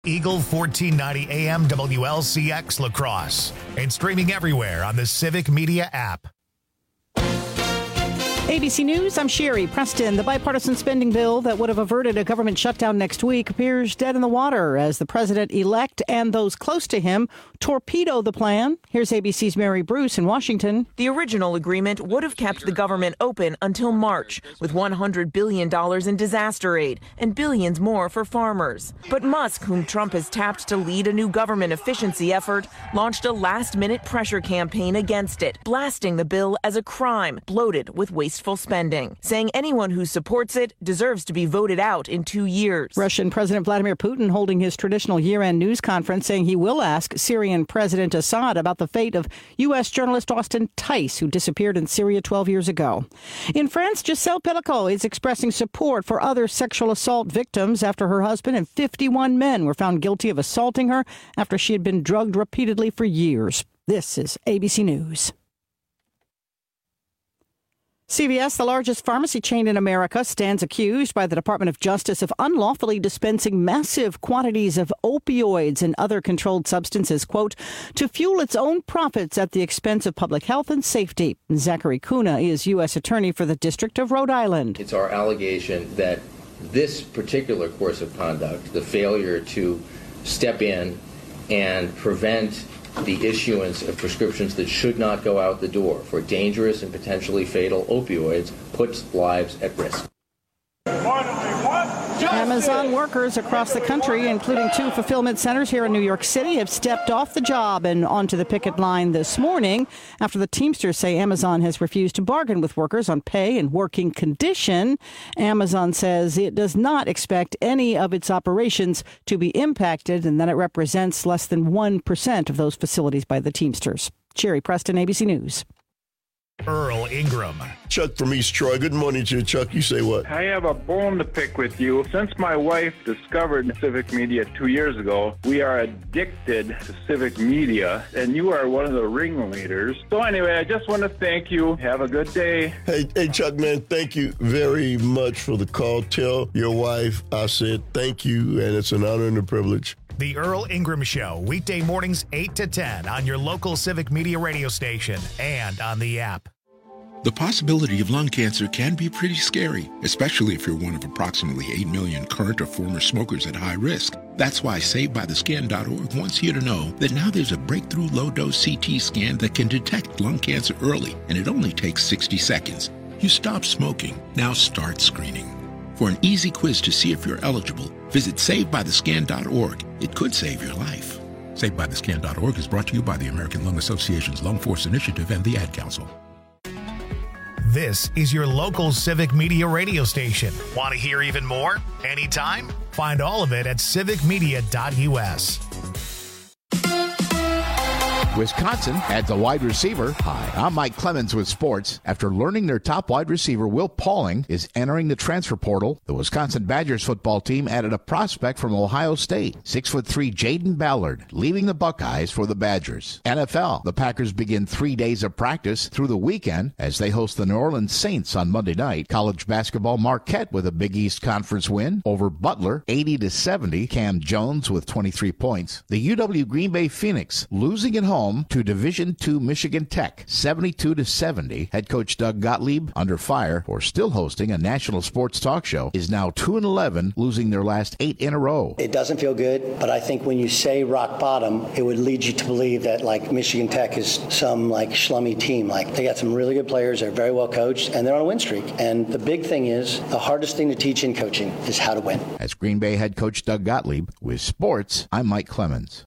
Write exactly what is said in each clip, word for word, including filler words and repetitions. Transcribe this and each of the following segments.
Eagle fourteen ninety A M W L C X La Crosse and streaming everywhere on the Civic Media app. A B C News, I'm Sherry Preston. The bipartisan spending bill that would have averted a government shutdown next week appears dead in the water as the president-elect and those close to him torpedo the plan. Here's A B C's Mary Bruce in Washington. The original agreement would have kept the government open until March, with one hundred billion dollars in disaster aid and billions more for farmers. But Musk, whom Trump has tapped to lead a new government efficiency effort, launched a last-minute pressure campaign against it, blasting the bill as a crime, bloated with wasteful spending, saying anyone who supports it deserves to be voted out in two years. Russian President Vladimir Putin holding his traditional year-end news conference, saying he will ask Syrian President Assad about the fate of U S journalist Austin Tice, who disappeared in Syria twelve years ago. In France, Giselle Pellico is expressing support for other sexual assault victims after her husband and fifty-one men were found guilty of assaulting her after she had been drugged repeatedly for years. This is A B C News. C V S, the largest pharmacy chain in America, stands accused by the Department of Justice of unlawfully dispensing massive quantities of opioids and other controlled substances, quote, to fuel its own profits at the expense of public health and safety. Zachary Kuna is U S attorney for the District of Rhode Island. It's our allegation that this particular course of conduct, the failure to step in and prevent the issuance of prescriptions that should not go out the door for dangerous and potentially fatal opioids, puts lives at risk. Amazon workers across the country, including two fulfillment centers here in New York City, have stepped off the job and onto the picket line this morning after the Teamsters say Amazon has refused to bargain with workers on pay and working condition. Amazon says it does not expect any of its operations to be impacted and that it represents less than one percent of those facilities by the Teamsters. Sherry Preston, A B C News. Earl Ingram. Chuck from East Troy. Good morning to you, Chuck. You say what? I have a bone to pick with you. Since my wife discovered Civic Media two years ago, we are addicted to Civic Media, and you are one of the ringleaders. So anyway, I just want to thank you. Have a good day. Hey, hey, Chuck, man, thank you very much for the call. Tell your wife I said thank you, and it's an honor and a privilege. The Earl Ingram Show, weekday mornings eight to ten on your local Civic Media radio station and on the app. The possibility of lung cancer can be pretty scary, especially if you're one of approximately eight million current or former smokers at high risk. That's why Saved By The Scan dot org wants you to know that now there's a breakthrough low-dose C T scan that can detect lung cancer early, and it only takes sixty seconds. You stop smoking, now start screening. For an easy quiz to see if you're eligible, visit Saved By The Scan dot org. It could save your life. Saved By The Scan dot org is brought to you by the American Lung Association's Lung Force Initiative and the Ad Council. This is your local Civic Media radio station. Want to hear even more? Anytime? Find all of it at civic media dot U S. Wisconsin adds a wide receiver. Hi, I'm Mike Clemens with sports. After learning their top wide receiver, Will Pauling, is entering the transfer portal, the Wisconsin Badgers football team added a prospect from Ohio State, six foot three Jaden Ballard, leaving the Buckeyes for the Badgers. N F L, the Packers begin three days of practice through the weekend as they host the New Orleans Saints on Monday night. College basketball, Marquette with a Big East Conference win over Butler, eighty to seventy. Cam Jones with twenty-three points. The U W Green Bay Phoenix losing at home to Division two Michigan Tech, seventy-two to seventy. Head coach Doug Gottlieb, under fire for still hosting a national sports talk show, is now two and eleven, losing their last eight in a row. It doesn't feel good, but I think when you say rock bottom, it would lead you to believe that like Michigan Tech is some like schlummy team. Like they got some really good players, they're very well coached, and they're on a win streak. And the big thing is, the hardest thing to teach in coaching is how to win. As Green Bay head coach Doug Gottlieb, with sports, I'm Mike Clemens.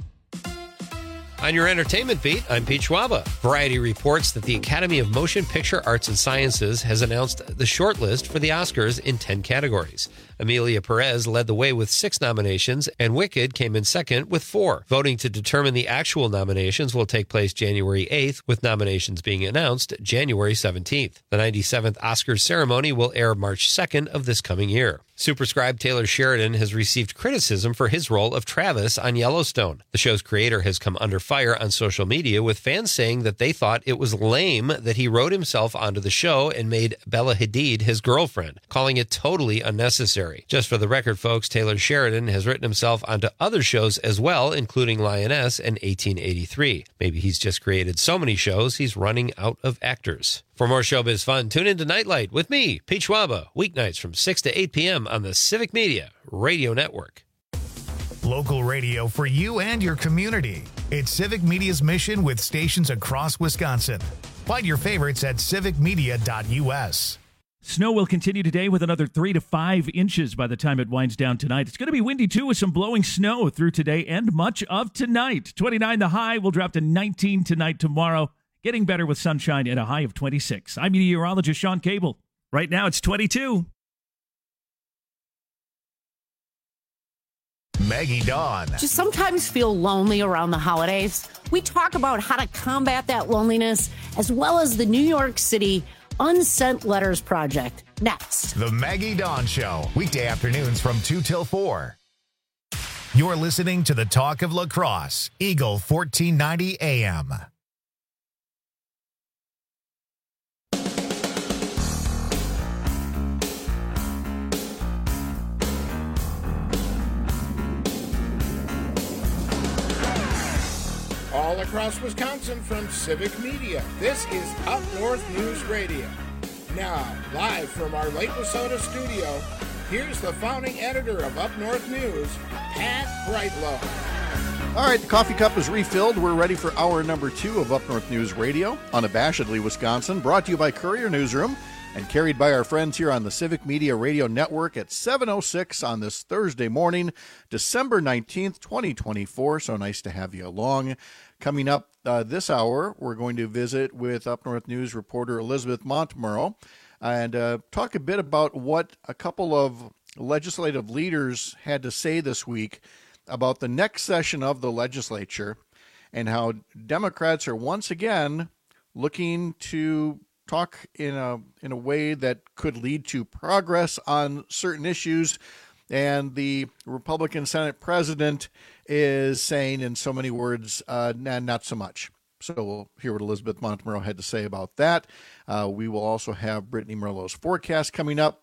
On your entertainment beat, I'm Pete Schwaba. Variety reports that the Academy of Motion Picture Arts and Sciences has announced the shortlist for the Oscars in ten categories. Emilia Perez led the way with six nominations, and Wicked came in second with four. Voting to determine the actual nominations will take place January eighth, with nominations being announced January seventeenth. The ninety-seventh Oscars ceremony will air March second of this coming year. Superscribe Taylor Sheridan has received criticism for his role of Travis on Yellowstone. The show's creator has come under fire on social media, with fans saying that they thought it was lame that he wrote himself onto the show and made Bella Hadid his girlfriend, calling it totally unnecessary. January. Just for the record, folks, Taylor Sheridan has written himself onto other shows as well, including Lioness and eighteen eighty-three. Maybe he's just created so many shows, he's running out of actors. For more showbiz fun, tune into Nightlight with me, Pete Schwaba, weeknights from six to eight p.m. on the Civic Media Radio Network. Local radio for you and your community. It's Civic Media's mission with stations across Wisconsin. Find your favorites at civic media dot u s. Snow will continue today with another three to five inches by the time it winds down tonight. It's going to be windy, too, with some blowing snow through today and much of tonight. twenty-nine the high will drop to nineteen tonight tomorrow. Getting better with sunshine and a high of twenty-six. I'm meteorologist Sean Cable. Right now it's twenty-two. Maggie Dawn. Do you sometimes feel lonely around the holidays? We talk about how to combat that loneliness, as well as the New York City Unsent Letters Project. Next. The Maggie Dawn Show. Weekday afternoons from two till four. You're listening to the Talk of La Crosse, Eagle fourteen ninety A M. All across Wisconsin from Civic Media, this is Up North News Radio. Now, live from our Lake Wissota studio, here's the founding editor of Up North News, Pat Brightlow. All right, the coffee cup is refilled. We're ready for hour number two of Up North News Radio, unabashedly Wisconsin, brought to you by Courier Newsroom and carried by our friends here on the Civic Media Radio Network at seven oh six on this Thursday morning, December nineteenth, twenty twenty-four. So nice to have you along. Coming up uh, this hour, we're going to visit with Up North News reporter Elizabeth Montmurrow and uh, talk a bit about what a couple of legislative leaders had to say this week about the next session of the legislature and how Democrats are once again looking to talk in a in a way that could lead to progress on certain issues. And the Republican Senate president is saying in so many words, uh, nah, not so much. So we'll hear what Elizabeth Montmurrow had to say about that. Uh, we will also have Brittany Merlot's forecast coming up.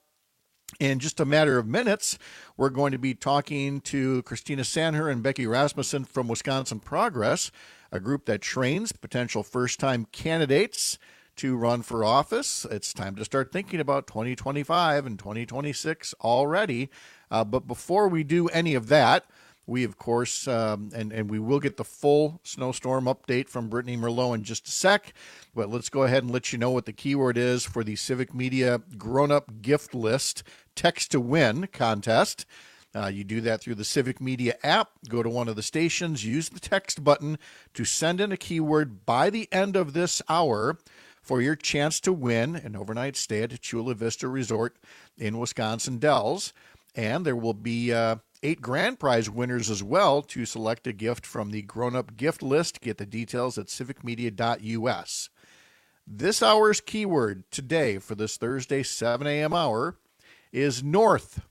In just a matter of minutes, we're going to be talking to Christina Sanher and Becky Rasmussen from Wisconsin Progress, a group that trains potential first-time candidates to run for office. It's time to start thinking about twenty twenty-five and twenty twenty-six already. Uh, but before we do any of that, we, of course, um, and, and we will get the full snowstorm update from Brittany Merlot in just a sec. But let's go ahead and let you know what the keyword is for the Civic Media Grown-Up Gift List Text to Win contest. Uh, you do that through the Civic Media app. Go to one of the stations, use the text button to send in a keyword by the end of this hour for your chance to win an overnight stay at Chula Vista Resort in Wisconsin Dells. And there will be uh, eight grand prize winners as well to select a gift from the grown-up gift list. Get the details at civic media dot u s. This hour's keyword today for this Thursday seven a.m. hour is North,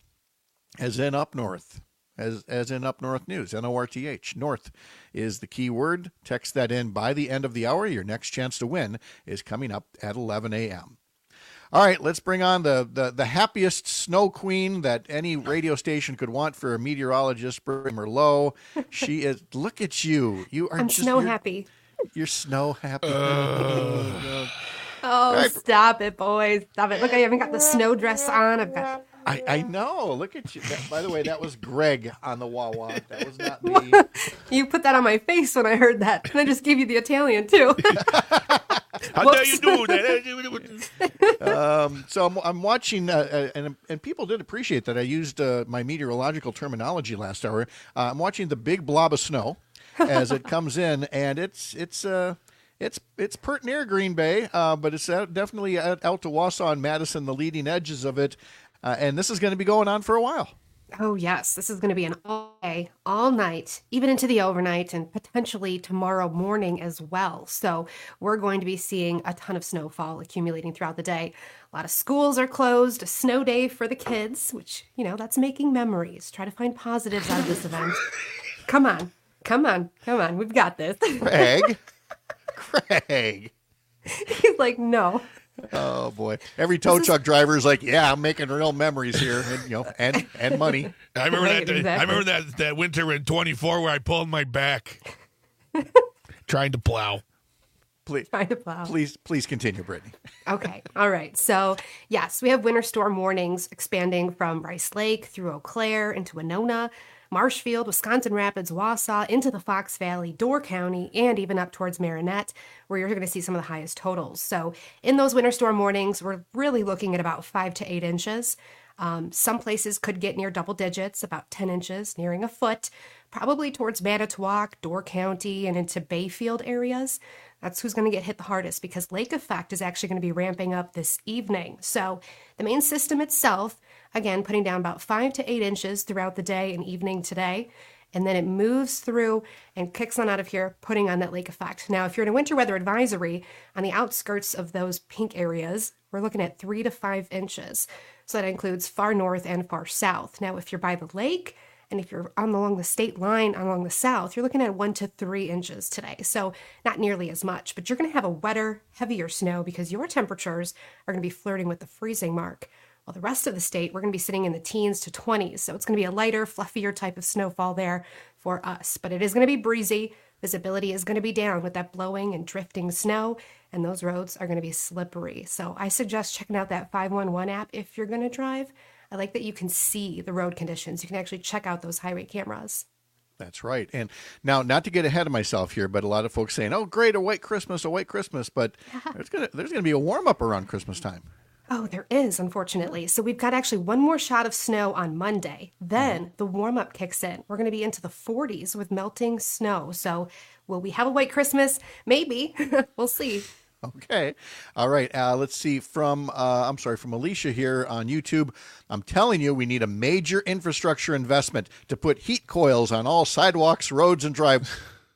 as in up north, as, as in Up North News, N O R T H. North is the keyword. Text that in by the end of the hour. Your next chance to win is coming up at eleven a.m. All right, let's bring on the, the, the happiest snow queen that any radio station could want for a meteorologist, Brittany Merlot. She is, look at you. You are I'm just snow you're, happy. You're snow happy. Uh. Oh, right. Stop it, boys. Stop it. Look, I haven't got the snow dress on. I've got... I, I know. Look at you. That, by the way, that was Greg on the wah-wah. That was not me. You put that on my face when I heard that. And I just gave you the Italian, too. How dare you do that? um, so I'm, I'm watching, uh, and and people did appreciate that I used uh, my meteorological terminology last hour. Uh, I'm watching the big blob of snow as it comes in, and it's it's uh, it's it's pert near Green Bay, uh, but it's out, definitely out, out to Wausau and Madison, the leading edges of it, uh, and this is going to be going on for a while. Oh, yes. This is going to be an all day, all night, even into the overnight, and potentially tomorrow morning as well. So we're going to be seeing a ton of snowfall accumulating throughout the day. A lot of schools are closed, a snow day for the kids, which, you know, that's making memories. Try to find positives out of this event. Come on. Come on. Come on. We've got this. Craig. Craig. He's like, no. Oh boy! Every tow truck driver is like, "Yeah, I'm making real memories here, and you know, and and money." I remember Right, that. exactly. I remember that that winter in twenty-four where I pulled my back trying to plow. Please, Trying to plow. please, please continue, Brittany. Okay. All right. So, yes, we have winter storm warnings expanding from Rice Lake through Eau Claire into Winona, Marshfield, Wisconsin Rapids, Wausau, into the Fox Valley, Door County, and even up towards Marinette, where you're going to see some of the highest totals. So, in those winter storm warnings, we're really looking at about five to eight inches. Um, some places could get near double digits, about ten inches, nearing a foot, probably towards Manitowoc, Door County, and into Bayfield areas. That's who's going to get hit the hardest because lake effect is actually going to be ramping up this evening. So the main system itself, again, putting down about five to eight inches throughout the day and evening today. And then it moves through and kicks on out of here, putting on that lake effect. Now, if you're in a winter weather advisory on the outskirts of those pink areas, we're looking at three to five inches. So that includes far north and far south. Now, if you're by the lake, and if you're on along the state line along the south, you're looking at one to three inches today. So not nearly as much, but you're going to have a wetter, heavier snow because your temperatures are going to be flirting with the freezing mark. While the rest of the state, we're going to be sitting in the teens to twenties. So it's going to be a lighter, fluffier type of snowfall there for us. But it is going to be breezy. Visibility is going to be down with that blowing and drifting snow, and those roads are going to be slippery. So I suggest checking out that five one one app if you're going to drive. I like that you can see the road conditions. You can actually check out those highway cameras. That's right. And now, not to get ahead of myself here, but a lot of folks saying, "Oh, great, a white Christmas, a white Christmas," but yeah. there's gonna there's gonna be a warm up around Christmas time. Oh, there is, unfortunately. So we've got actually one more shot of snow on Monday. Then mm-hmm. the warm up kicks in. We're going to be into the forties with melting snow. So will we have a white Christmas? Maybe. We'll see. Okay. All right. Uh, let's see from, uh, I'm sorry, from Alicia here on YouTube. I'm telling you, we need a major infrastructure investment to put heat coils on all sidewalks, roads, and drive.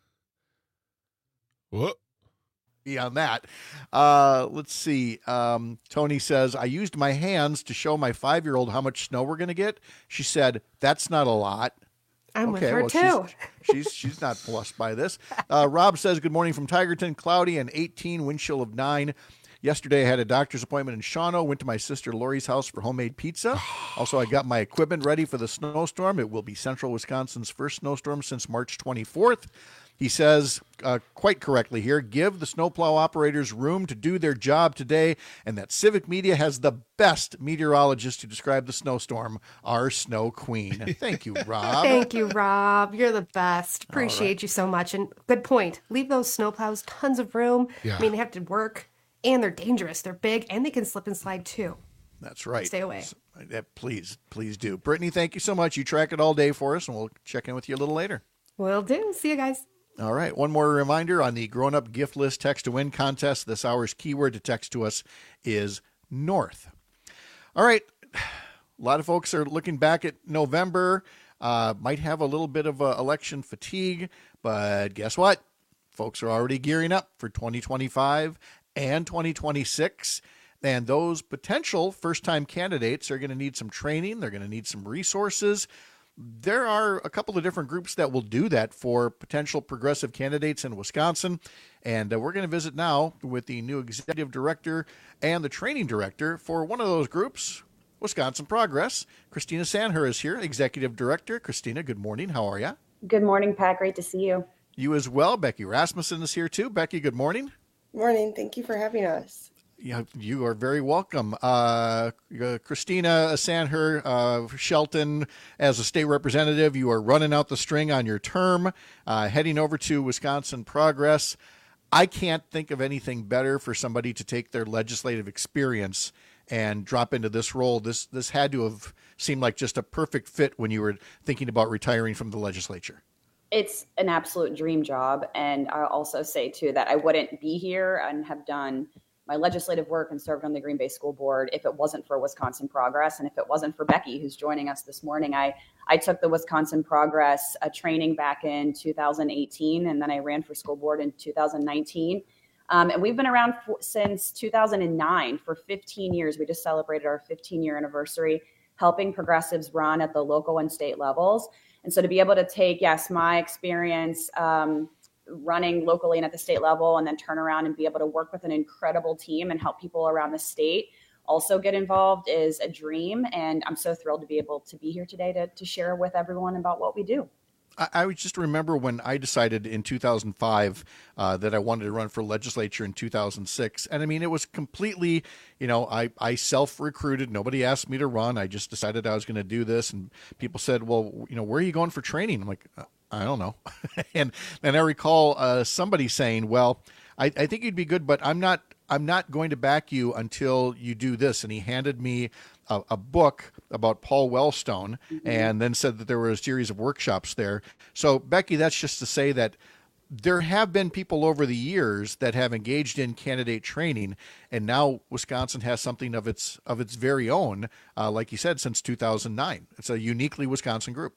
What? Beyond that. Uh, let's see. Um, Tony says, I used my hands to show my five-year-old how much snow we're going to get. She said, that's not a lot. I'm okay, with her well, too. She's, she's she's not blushed by this. Uh, Rob says, good morning from Tigerton, cloudy and eighteen, wind chill of nine. Yesterday I had a doctor's appointment in Shawano, went to my sister Lori's house for homemade pizza. Also, I got my equipment ready for the snowstorm. It will be central Wisconsin's first snowstorm since March twenty-fourth. He says, uh, quite correctly here, give the snowplow operators room to do their job today, and that Civic Media has the best meteorologist to describe the snowstorm, our snow queen. Thank you, Rob. Thank you, Rob. You're the best. Appreciate right. you so much. And good point. Leave those snowplows tons of room. Yeah. I mean, they have to work, and they're dangerous. They're big, and they can slip and slide, too. That's right. Stay away. So, uh, please, please do. Brittany, thank you so much. You track it all day for us, and we'll check in with you a little later. Will do. See you guys. All right. One more reminder on the Grown Up Gift List Text to Win contest. This hour's keyword to text to us is North. All right. A lot of folks are looking back at November, uh, might have a little bit of uh, election fatigue, but guess what? Folks are already gearing up for twenty twenty-five and twenty twenty-six. And those potential first-time candidates are going to need some training. They're going to need some resources. There are a couple of different groups that will do that for potential progressive candidates in Wisconsin. And uh, we're going to visit now with the new executive director and the training director for one of those groups, Wisconsin Progress. Christina Sandher is here, executive director. Christina, good morning. How are you? Good morning, Pat. Great to see you. You as well. Becky Rasmussen is here too. Becky, good morning. Morning. Thank you for having us. Yeah, you are very welcome. Uh, uh, Christina Sandher, uh, Shelton, as a state representative, you are running out the string on your term, uh, heading over to Wisconsin Progress. I can't think of anything better for somebody to take their legislative experience and drop into this role. This this had to have seemed like just a perfect fit when you were thinking about retiring from the legislature. It's an absolute dream job. And I'll also say, too, that I wouldn't be here and have done my legislative work and served on the Green Bay School Board if it wasn't for Wisconsin Progress and if it wasn't for Becky, who's joining us this morning. I, I took the Wisconsin Progress uh, training back in two thousand eighteen, and then I ran for school board in two thousand nineteen. Um, and we've been around for, since two thousand nine for fifteen years. We just celebrated our fifteen-year anniversary, helping progressives run at the local and state levels. And so to be able to take, yes, my experience um, running locally and at the state level, and then turn around and be able to work with an incredible team and help people around the state also get involved is a dream. And I'm so thrilled to be able to be here today to, to share with everyone about what we do. I, I just remember when I decided in two thousand five uh, that I wanted to run for legislature in two thousand six. And I mean, it was completely, you know, I, I self-recruited. Nobody asked me to run. I just decided I was going to do this. And people said, well, you know, where are you going for training? I'm like, I don't know. and and I recall uh, somebody saying, well, I, I think you'd be good, but I'm not I'm not going to back you until you do this. And he handed me a, a book about Paul Wellstone, mm-hmm. and then said that there were a series of workshops there. So, Becky, that's just to say that there have been people over the years that have engaged in candidate training, and now Wisconsin has something of its of its very own, uh, like you said, since two thousand nine. It's a uniquely Wisconsin group.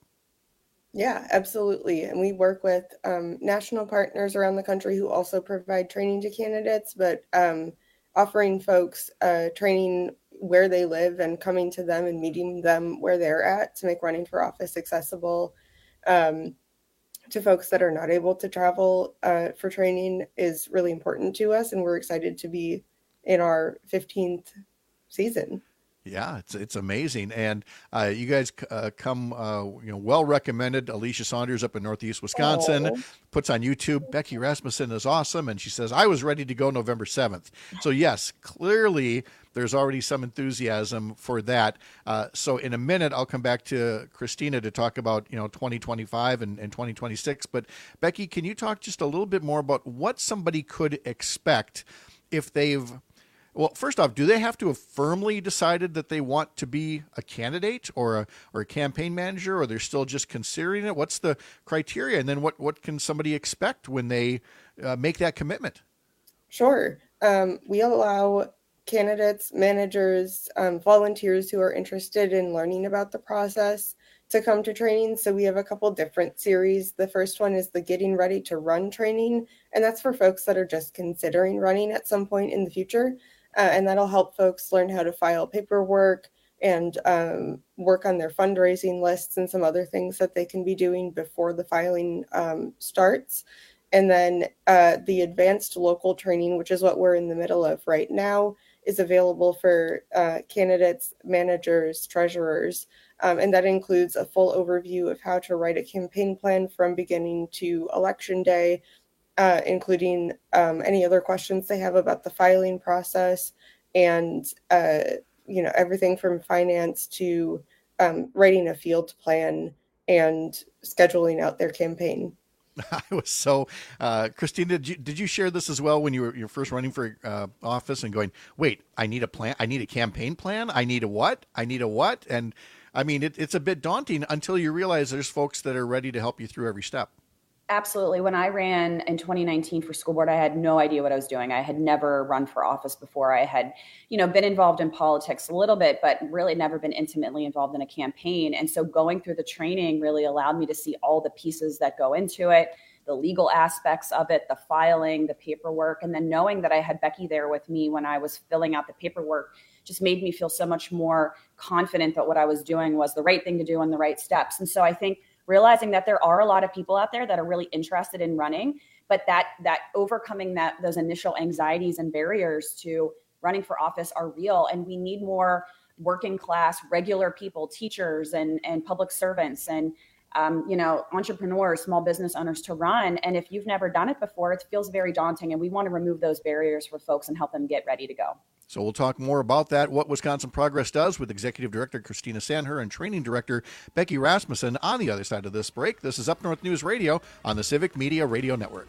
Yeah, absolutely. And we work with um, national partners around the country who also provide training to candidates, but um, offering folks uh, training where they live and coming to them and meeting them where they're at to make running for office accessible um, to folks that are not able to travel uh, for training is really important to us. And we're excited to be in our fifteenth season. Yeah, it's it's amazing, and uh, you guys uh, come, uh, you know, well recommended. Alicia Saunders up in Northeast Wisconsin oh. puts on YouTube. Becky Rasmussen is awesome, and she says I was ready to go November seventh. So yes, clearly there's already some enthusiasm for that. Uh, so in a minute, I'll come back to Christina to talk about you know twenty twenty-five and, and twenty twenty-six. But Becky, can you talk just a little bit more about what somebody could expect if they've Well, first off, do they have to have firmly decided that they want to be a candidate or a or a campaign manager, or they're still just considering it? What's the criteria? And then what, what can somebody expect when they uh, make that commitment? Sure. Um, we allow candidates, managers, um, volunteers who are interested in learning about the process to come to training. So we have a couple different series. The first one is the Getting Ready to Run training, and that's for folks that are just considering running at some point in the future. Uh, and that'll help folks learn how to file paperwork and um, work on their fundraising lists and some other things that they can be doing before the filing um, starts. And then uh, the advanced local training, which is what we're in the middle of right now, is available for uh, candidates, managers, treasurers. Um, and that includes a full overview of how to write a campaign plan from beginning to election day, Uh, including um, any other questions they have about the filing process, and uh, you know everything from finance to um, writing a field plan and scheduling out their campaign. I was so, uh, Christina, did you, did you share this as well when you were you're first running for uh, office and going, wait, I need a plan, I need a campaign plan, I need a what, I need a what, and I mean it, it's a bit daunting until you realize there's folks that are ready to help you through every step. Absolutely. When I ran in twenty nineteen for school board, I had no idea what I was doing. I had never run for office before. I had, you know, been involved in politics a little bit, but really never been intimately involved in a campaign. And so going through the training really allowed me to see all the pieces that go into it, the legal aspects of it, the filing, the paperwork, and then knowing that I had Becky there with me when I was filling out the paperwork just made me feel so much more confident that what I was doing was the right thing to do and the right steps. And so I think realizing that there are a lot of people out there that are really interested in running, but that that overcoming that those initial anxieties and barriers to running for office are real. And we need more working class, regular people, teachers and, and public servants and um, you know, entrepreneurs, small business owners to run. And if you've never done it before, it feels very daunting. And we want to remove those barriers for folks and help them get ready to go. So we'll talk more about that, what Wisconsin Progress does, with Executive Director Christina Sandher and Training Director Becky Rasmussen on the other side of this break. This is Up North News Radio on the Civic Media Radio Network.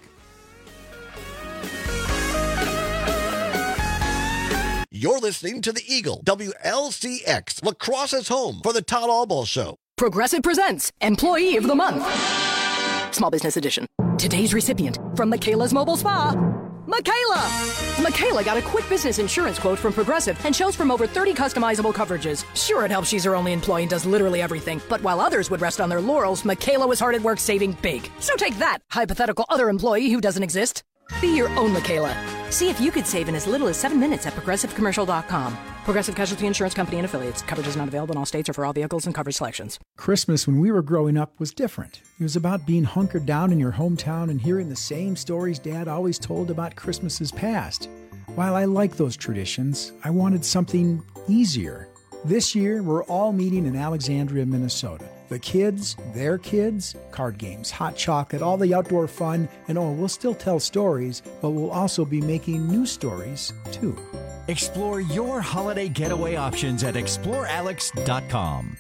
You're listening to the Eagle, W L C X, La Crosse's home for the Todd Albaugh Show. Progressive presents Employee of the Month. Small Business Edition. Today's recipient from Michaela's Mobile Spa, Michaela! Michaela got a quick business insurance quote from Progressive and chose from over thirty customizable coverages. Sure, it helps she's her only employee and does literally everything. But while others would rest on their laurels, Michaela was hard at work saving big. So take that, hypothetical other employee who doesn't exist. Be your own Michaela. See if you could save in as little as seven minutes at progressive commercial dot com. Progressive Casualty Insurance Company and Affiliates. Coverage is not available in all states or for all vehicles and coverage selections. Christmas when we were growing up was different. It was about being hunkered down in your hometown and hearing the same stories Dad always told about Christmases past. While I like those traditions, I wanted something easier. This year, we're all meeting in Alexandria, Minnesota. The kids, their kids, card games, hot chocolate, all the outdoor fun, and oh, we'll still tell stories, but we'll also be making new stories, too. Explore your holiday getaway options at explore alex dot com.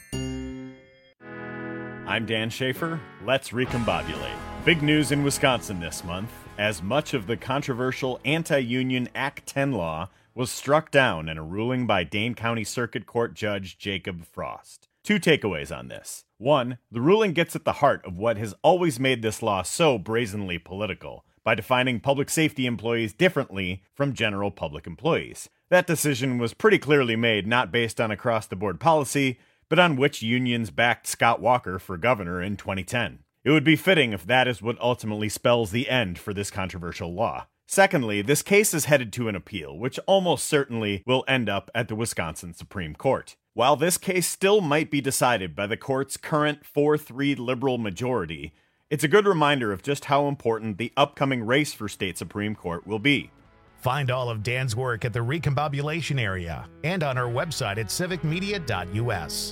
I'm Dan Schaefer. Let's recombobulate. Big news in Wisconsin this month, as much of the controversial anti-union Act ten law was struck down in a ruling by Dane County Circuit Court Judge Jacob Frost. Two takeaways on this. One, the ruling gets at the heart of what has always made this law so brazenly political, by defining public safety employees differently from general public employees. That decision was pretty clearly made not based on across-the-board policy, but on which unions backed Scott Walker for governor in twenty ten. It would be fitting if that is what ultimately spells the end for this controversial law. Secondly, this case is headed to an appeal, which almost certainly will end up at the Wisconsin Supreme Court. While this case still might be decided by the court's current four three liberal majority, it's a good reminder of just how important the upcoming race for state Supreme Court will be. Find all of Dan's work at the Recombobulation area and on our website at civic media dot u s.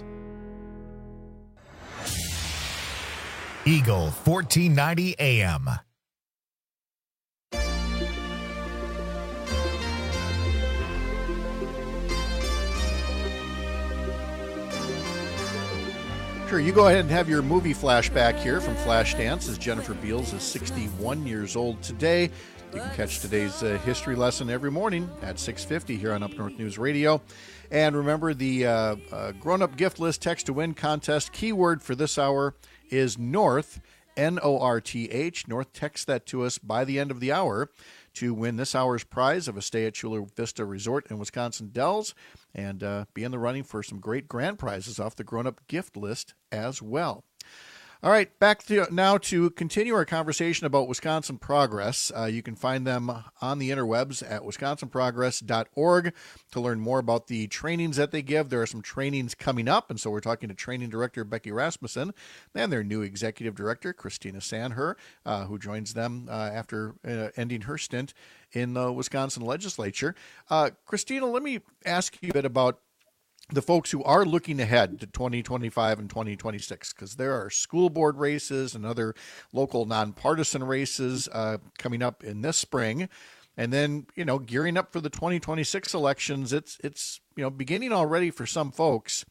Eagle fourteen ninety A M. Sure, you go ahead and have your movie flashback here from Flashdance, as Jennifer Beals is sixty-one years old today. You can catch today's uh, history lesson every morning at six fifty here on Up North News Radio. And remember, the uh, uh, grown-up gift list text to win contest keyword for this hour is North, N O R T H. North, text that to us by the end of the hour to win this hour's prize of a stay at Chula Vista Resort in Wisconsin Dells, and uh, be in the running for some great grand prizes off the grown-up gift list as well. All right, back to now to continue our conversation about Wisconsin Progress. Uh, you can find them on the interwebs at wisconsin progress dot org to learn more about the trainings that they give. There are some trainings coming up, and so we're talking to Training Director Becky Rasmussen and their new Executive Director, Christina Sandher, uh, who joins them uh, after uh, ending her stint in the Wisconsin legislature. Uh, Christina, let me ask you a bit about the folks who are looking ahead to twenty twenty-five and twenty twenty-six, because there are school board races and other local nonpartisan races uh, coming up in this spring. And then, you know, gearing up for the twenty twenty-six elections, it's, it's you know, beginning already for some folks.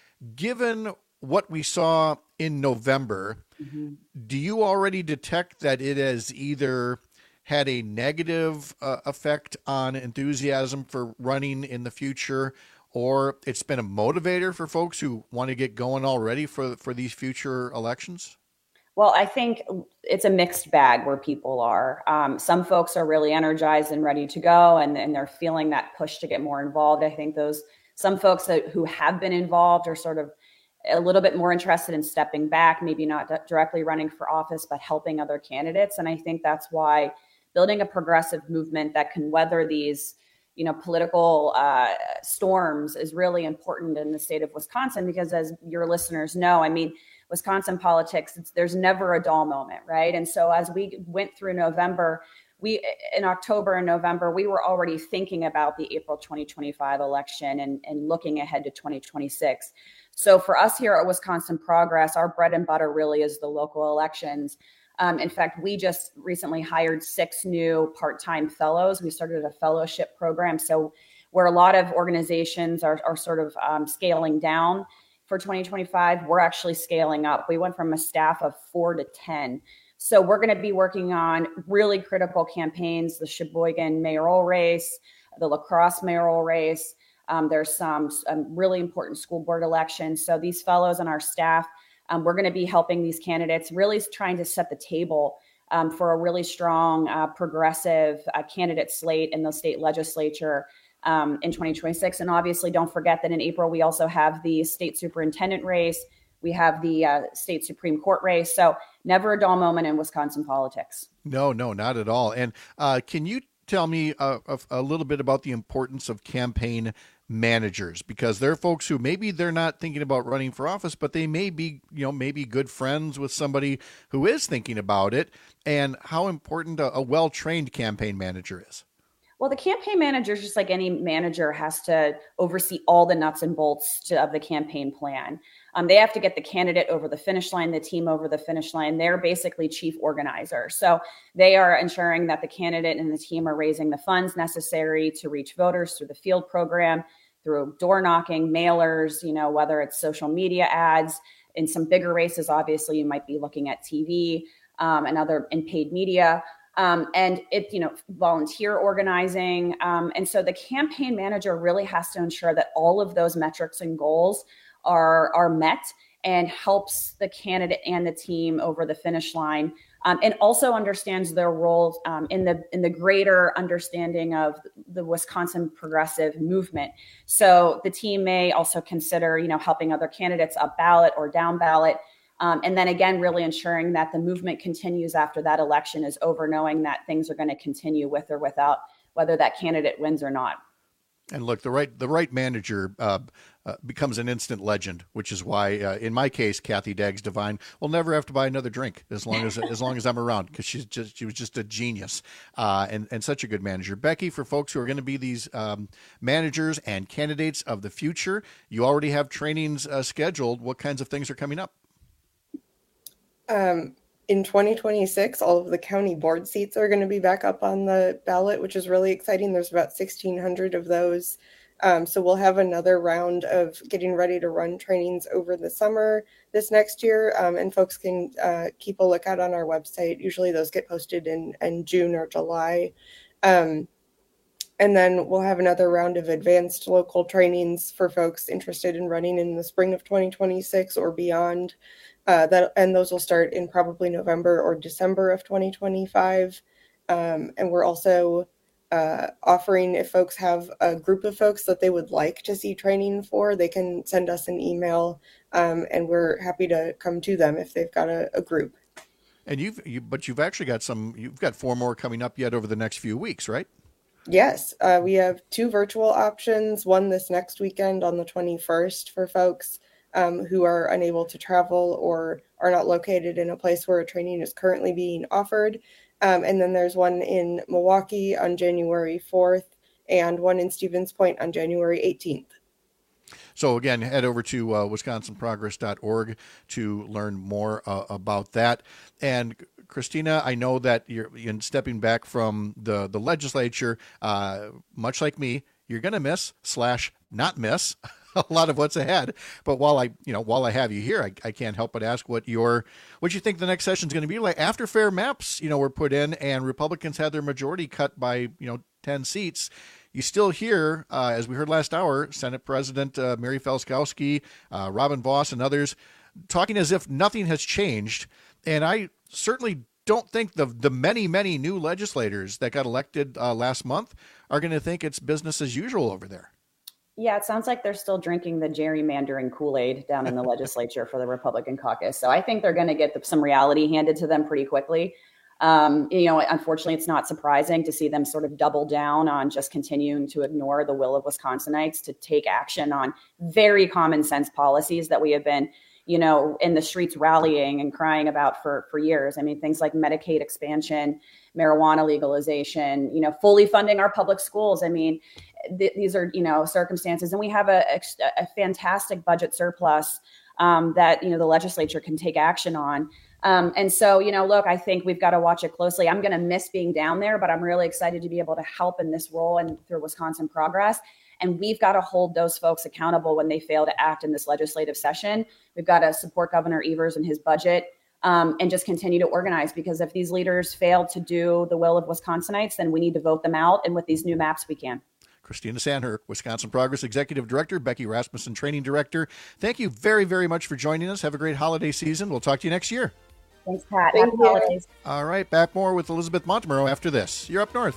Given what we saw in November, mm-hmm. do you already detect that it has either had a negative uh, effect on enthusiasm for running in the future, or it's been a motivator for folks who want to get going already for for these future elections? Well, I think it's a mixed bag where people are. Um, some folks are really energized and ready to go, and, and they're feeling that push to get more involved. I think those some folks that, who have been involved are sort of a little bit more interested in stepping back, maybe not d- directly running for office, but helping other candidates. And I think that's why building a progressive movement that can weather these you know, political uh, storms is really important in the state of Wisconsin, because as your listeners know, I mean, Wisconsin politics, it's, there's never a dull moment, right? And so as we went through November, we in October and November, we were already thinking about the April twenty twenty-five election and, and looking ahead to twenty twenty-six. So for us here at Wisconsin Progress, our bread and butter really is the local elections. Um, in fact, we just recently hired six new part-time fellows. We started a fellowship program. So where a lot of organizations are, are sort of um, scaling down for twenty twenty-five, we're actually scaling up. We went from a staff of four to ten. So we're going to be working on really critical campaigns, the Sheboygan mayoral race, the La Crosse mayoral race. Um, there's some, some really important school board elections. So these fellows and our staff, Um, we're going to be helping these candidates, really trying to set the table um, for a really strong, uh, progressive uh, candidate slate in the state legislature um, in twenty twenty-six. And obviously, don't forget that in April, we also have the state superintendent race. We have the uh, state Supreme Court race. So never a dull moment in Wisconsin politics. No, no, not at all. And uh, can you tell me uh, a, a little bit about the importance of campaign managers, because they're folks who maybe they're not thinking about running for office, but they may be, you know, maybe good friends with somebody who is thinking about it, and how important a, a well-trained campaign manager is. Well, the campaign manager, just like any manager, has to oversee all the nuts and bolts to, of the campaign plan. Um, they have to get the candidate over the finish line, the team over the finish line. They're basically chief organizer. So they are ensuring that the candidate and the team are raising the funds necessary to reach voters through the field program, through door knocking, mailers, you know, whether it's social media ads. In some bigger races, obviously, you might be looking at T V um, and other and paid media. Um, and it, you know, volunteer organizing. Um, and so the campaign manager really has to ensure that all of those metrics and goals are, are met, and helps the candidate and the team over the finish line. Um, and also understands their roles um, in the in the greater understanding of the Wisconsin progressive movement. So the team may also consider, you know, helping other candidates up ballot or down ballot. Um, and then again, really ensuring that the movement continues after that election is over, knowing that things are going to continue with or without, whether that candidate wins or not. And look, the right the right manager uh, uh, becomes an instant legend, which is why, uh, in my case, Kathy Daggs Devine will never have to buy another drink as long as as long as I'm around, because she's just she was just a genius uh, and and such a good manager. Becky, for folks who are going to be these um, managers and candidates of the future, you already have trainings uh, scheduled. What kinds of things are coming up? Um, in twenty twenty-six, all of the county board seats are going to be back up on the ballot, which is really exciting. There's about sixteen hundred of those. Um, so we'll have another round of getting ready to run trainings over the summer this next year. Um, and folks can uh, keep a lookout on our website. Usually those get posted in, in June or July. Um, and then we'll have another round of advanced local trainings for folks interested in running in the spring of twenty twenty-six or beyond. Uh, that and those will start in probably November or December of twenty twenty-five. Um, and we're also uh, offering, if folks have a group of folks that they would like to see training for, they can send us an email, um, and we're happy to come to them if they've got a, a group. And you've, you, but you've actually got some, you've got four more coming up yet over the next few weeks, right? Yes, uh, we have two virtual options, one this next weekend on the twenty-first for folks Um, who are unable to travel or are not located in a place where a training is currently being offered. Um, and then there's one in Milwaukee on January fourth and one in Stevens Point on January eighteenth. So again, head over to uh, wisconsin progress dot org to learn more uh, about that. And Christina, I know that you're in stepping back from the, the legislature, uh, much like me, you're going to miss slash not miss a lot of what's ahead. But while I, you know, while I have you here, I, I can't help but ask what your, what you think the next session is going to be like after fair maps, you know, were put in and Republicans had their majority cut by, you know, ten seats. You still hear, uh, as we heard last hour, Senate President uh, Mary Felskowski, uh, Robin Vos, and others talking as if nothing has changed. And I certainly don't think the the many, many new legislators that got elected uh, last month are going to think it's business as usual over there. Yeah, it sounds like they're still drinking the gerrymandering Kool-Aid down in the legislature for the Republican caucus. So I think they're going to get the, some reality handed to them pretty quickly. Um, you know, unfortunately, it's not surprising to see them sort of double down on just continuing to ignore the will of Wisconsinites to take action on very common sense policies that we have been, you know, in the streets rallying and crying about for, for years. I mean, things like Medicaid expansion, marijuana legalization, you know, fully funding our public schools. I mean, th- these are, you know, circumstances. And we have a, a, a fantastic budget surplus um, that, you know, the legislature can take action on. Um, and so, you know, look, I think we've got to watch it closely. I'm going to miss being down there, but I'm really excited to be able to help in this role and through Wisconsin Progress. And we've got to hold those folks accountable when they fail to act in this legislative session. We've got to support Governor Evers and his budget um, and just continue to organize, because if these leaders fail to do the will of Wisconsinites, then we need to vote them out. And with these new maps, we can. Christina Sandherk, Wisconsin Progress Executive Director, Becky Rasmussen, Training Director. Thank you very, very much for joining us. Have a great holiday season. We'll talk to you next year. Thanks, Pat. Thank Happy you. holidays. All right, back more with Elizabeth Montemurro after this. You're up north.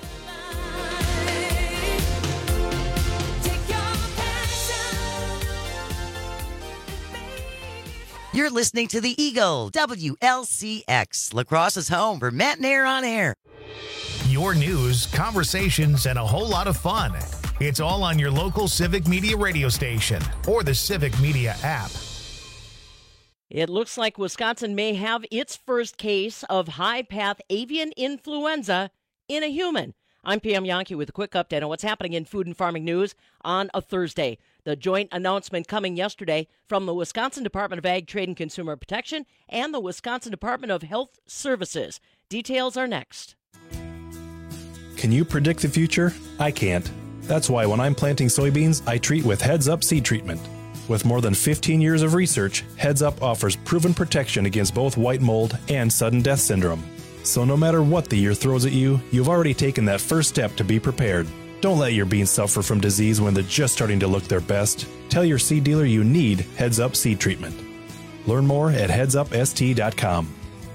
You're listening to the Eagle, W L C X, La Crosse's home for Matt and Air on Air. your news, conversations, and a whole lot of fun. It's all on your local Civic Media radio station or the Civic Media app. It looks like Wisconsin may have its first case of high-path avian influenza in a human. I'm Pam Yankee with a quick update on what's happening in food and farming news on a Thursday. The joint announcement coming yesterday from the Wisconsin Department of Ag, Trade, and Consumer Protection and the Wisconsin Department of Health Services. Details are next. Can you predict the future? I can't. That's why when I'm planting soybeans, I treat with Heads Up Seed Treatment. With more than fifteen years of research, Heads Up offers proven protection against both white mold and sudden death syndrome. So no matter what the year throws at you, you've already taken that first step to be prepared. Don't let your beans suffer from disease when they're just starting to look their best. Tell your seed dealer you need Heads Up Seed Treatment. Learn more at heads up s t dot com.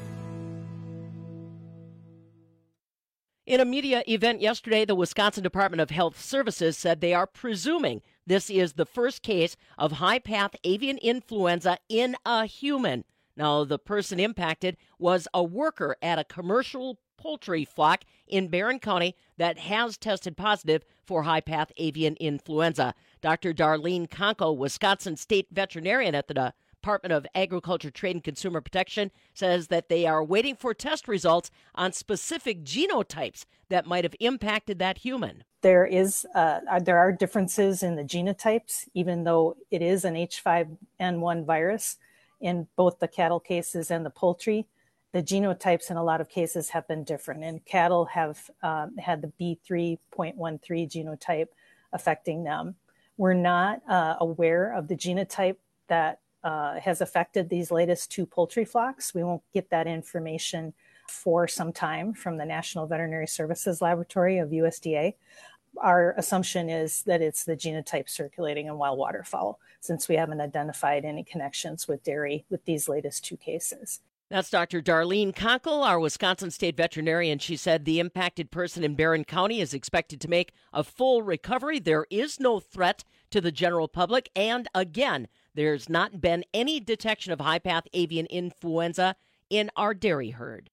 In a media event yesterday, the Wisconsin Department of Health Services said they are presuming this is the first case of high-path avian influenza in a human. Now, the person impacted was a worker at a commercial poultry flock in Barron County that has tested positive for high-path avian influenza. Doctor Darlene Konko, Wisconsin state veterinarian at the Department of Agriculture, Trade, and Consumer Protection, says that they are waiting for test results on specific genotypes that might have impacted that human. There is, uh, there are differences in the genotypes, even though it is an H five N one virus in both the cattle cases and the poultry. The genotypes in a lot of cases have been different, and cattle have um, had the B three point one three genotype affecting them. We're not uh, aware of the genotype that uh, has affected these latest two poultry flocks. We won't get that information for some time from the National Veterinary Services Laboratory of U S D A. Our assumption is that it's the genotype circulating in wild waterfowl, since we haven't identified any connections with dairy with these latest two cases. That's Doctor Darlene Konkel, our Wisconsin state veterinarian. She said the impacted person in Barron County is expected to make a full recovery. There is no threat to the general public. And again, there's not been any detection of high-path avian influenza in our dairy herd.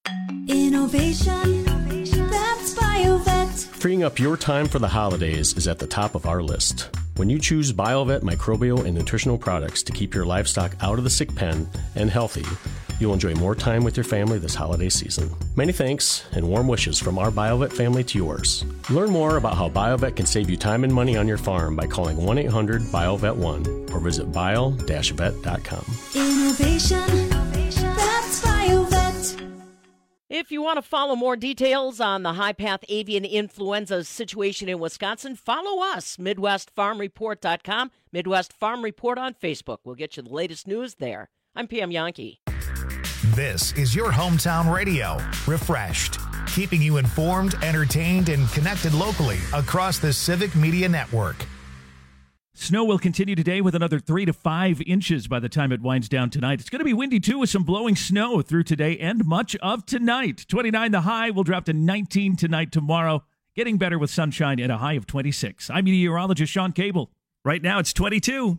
Innovation, that's BioVet. Freeing up your time for the holidays is at the top of our list. When you choose BioVet microbial and nutritional products to keep your livestock out of the sick pen and healthy, you'll enjoy more time with your family this holiday season. Many thanks and warm wishes from our BioVet family to yours. Learn more about how BioVet can save you time and money on your farm by calling one eight hundred bio vet one or visit bio dash vet dot com. Innovation, that's BioVet. If you want to follow more details on the high-path avian influenza situation in Wisconsin, follow us, midwest farm report dot com, Midwest Farm Report on Facebook. We'll get you the latest news there. I'm Pam Yankee. This is your hometown radio, refreshed, keeping you informed, entertained, and connected locally across the Civic Media Network. Snow will continue today with another three to five inches by the time it winds down tonight. It's going to be windy, too, with some blowing snow through today and much of tonight. twenty-nine the high will drop to nineteen tonight, tomorrow. Getting better with sunshine and a high of twenty-six. I'm meteorologist Sean Cable. Right now it's twenty-two.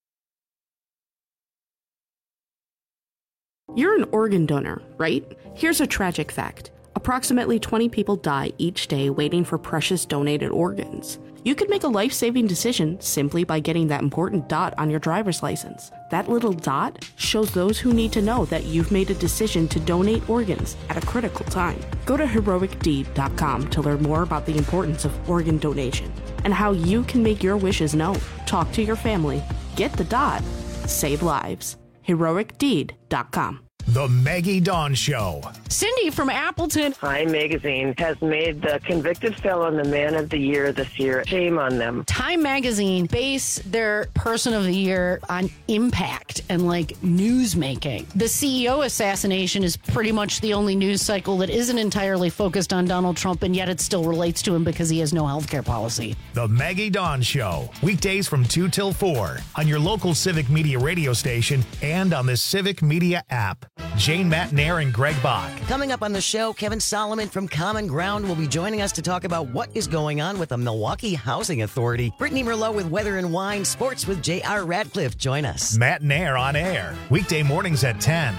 You're an organ donor, right? Here's a tragic fact. Approximately twenty people die each day waiting for precious donated organs. You could make a life-saving decision simply by getting that important dot on your driver's license. That little dot shows those who need to know that you've made a decision to donate organs at a critical time. Go to heroic deed dot com to learn more about the importance of organ donation and how you can make your wishes known. Talk to your family. Get the dot. Save lives. heroic deed dot com. The Maggie Dawn Show. Cindy from Appleton. Time Magazine has made the convicted felon the man of the year this year. Shame on them. Time Magazine base their person of the year on impact and like news making. The C E O assassination is pretty much the only news cycle that isn't entirely focused on Donald Trump, and yet it still relates to him because he has no health care policy. The Maggie Dawn Show. Weekdays from two till four on your local Civic Media radio station and on the Civic Media app. Jane Matnair and Greg Bach. Coming up on the show, Kevin Solomon from Common Ground will be joining us to talk about what is going on with the Milwaukee Housing Authority. Brittany Merlot with Weather and Wine, Sports with J R. Radcliffe. Join us. Matnair on air. Weekday mornings at ten.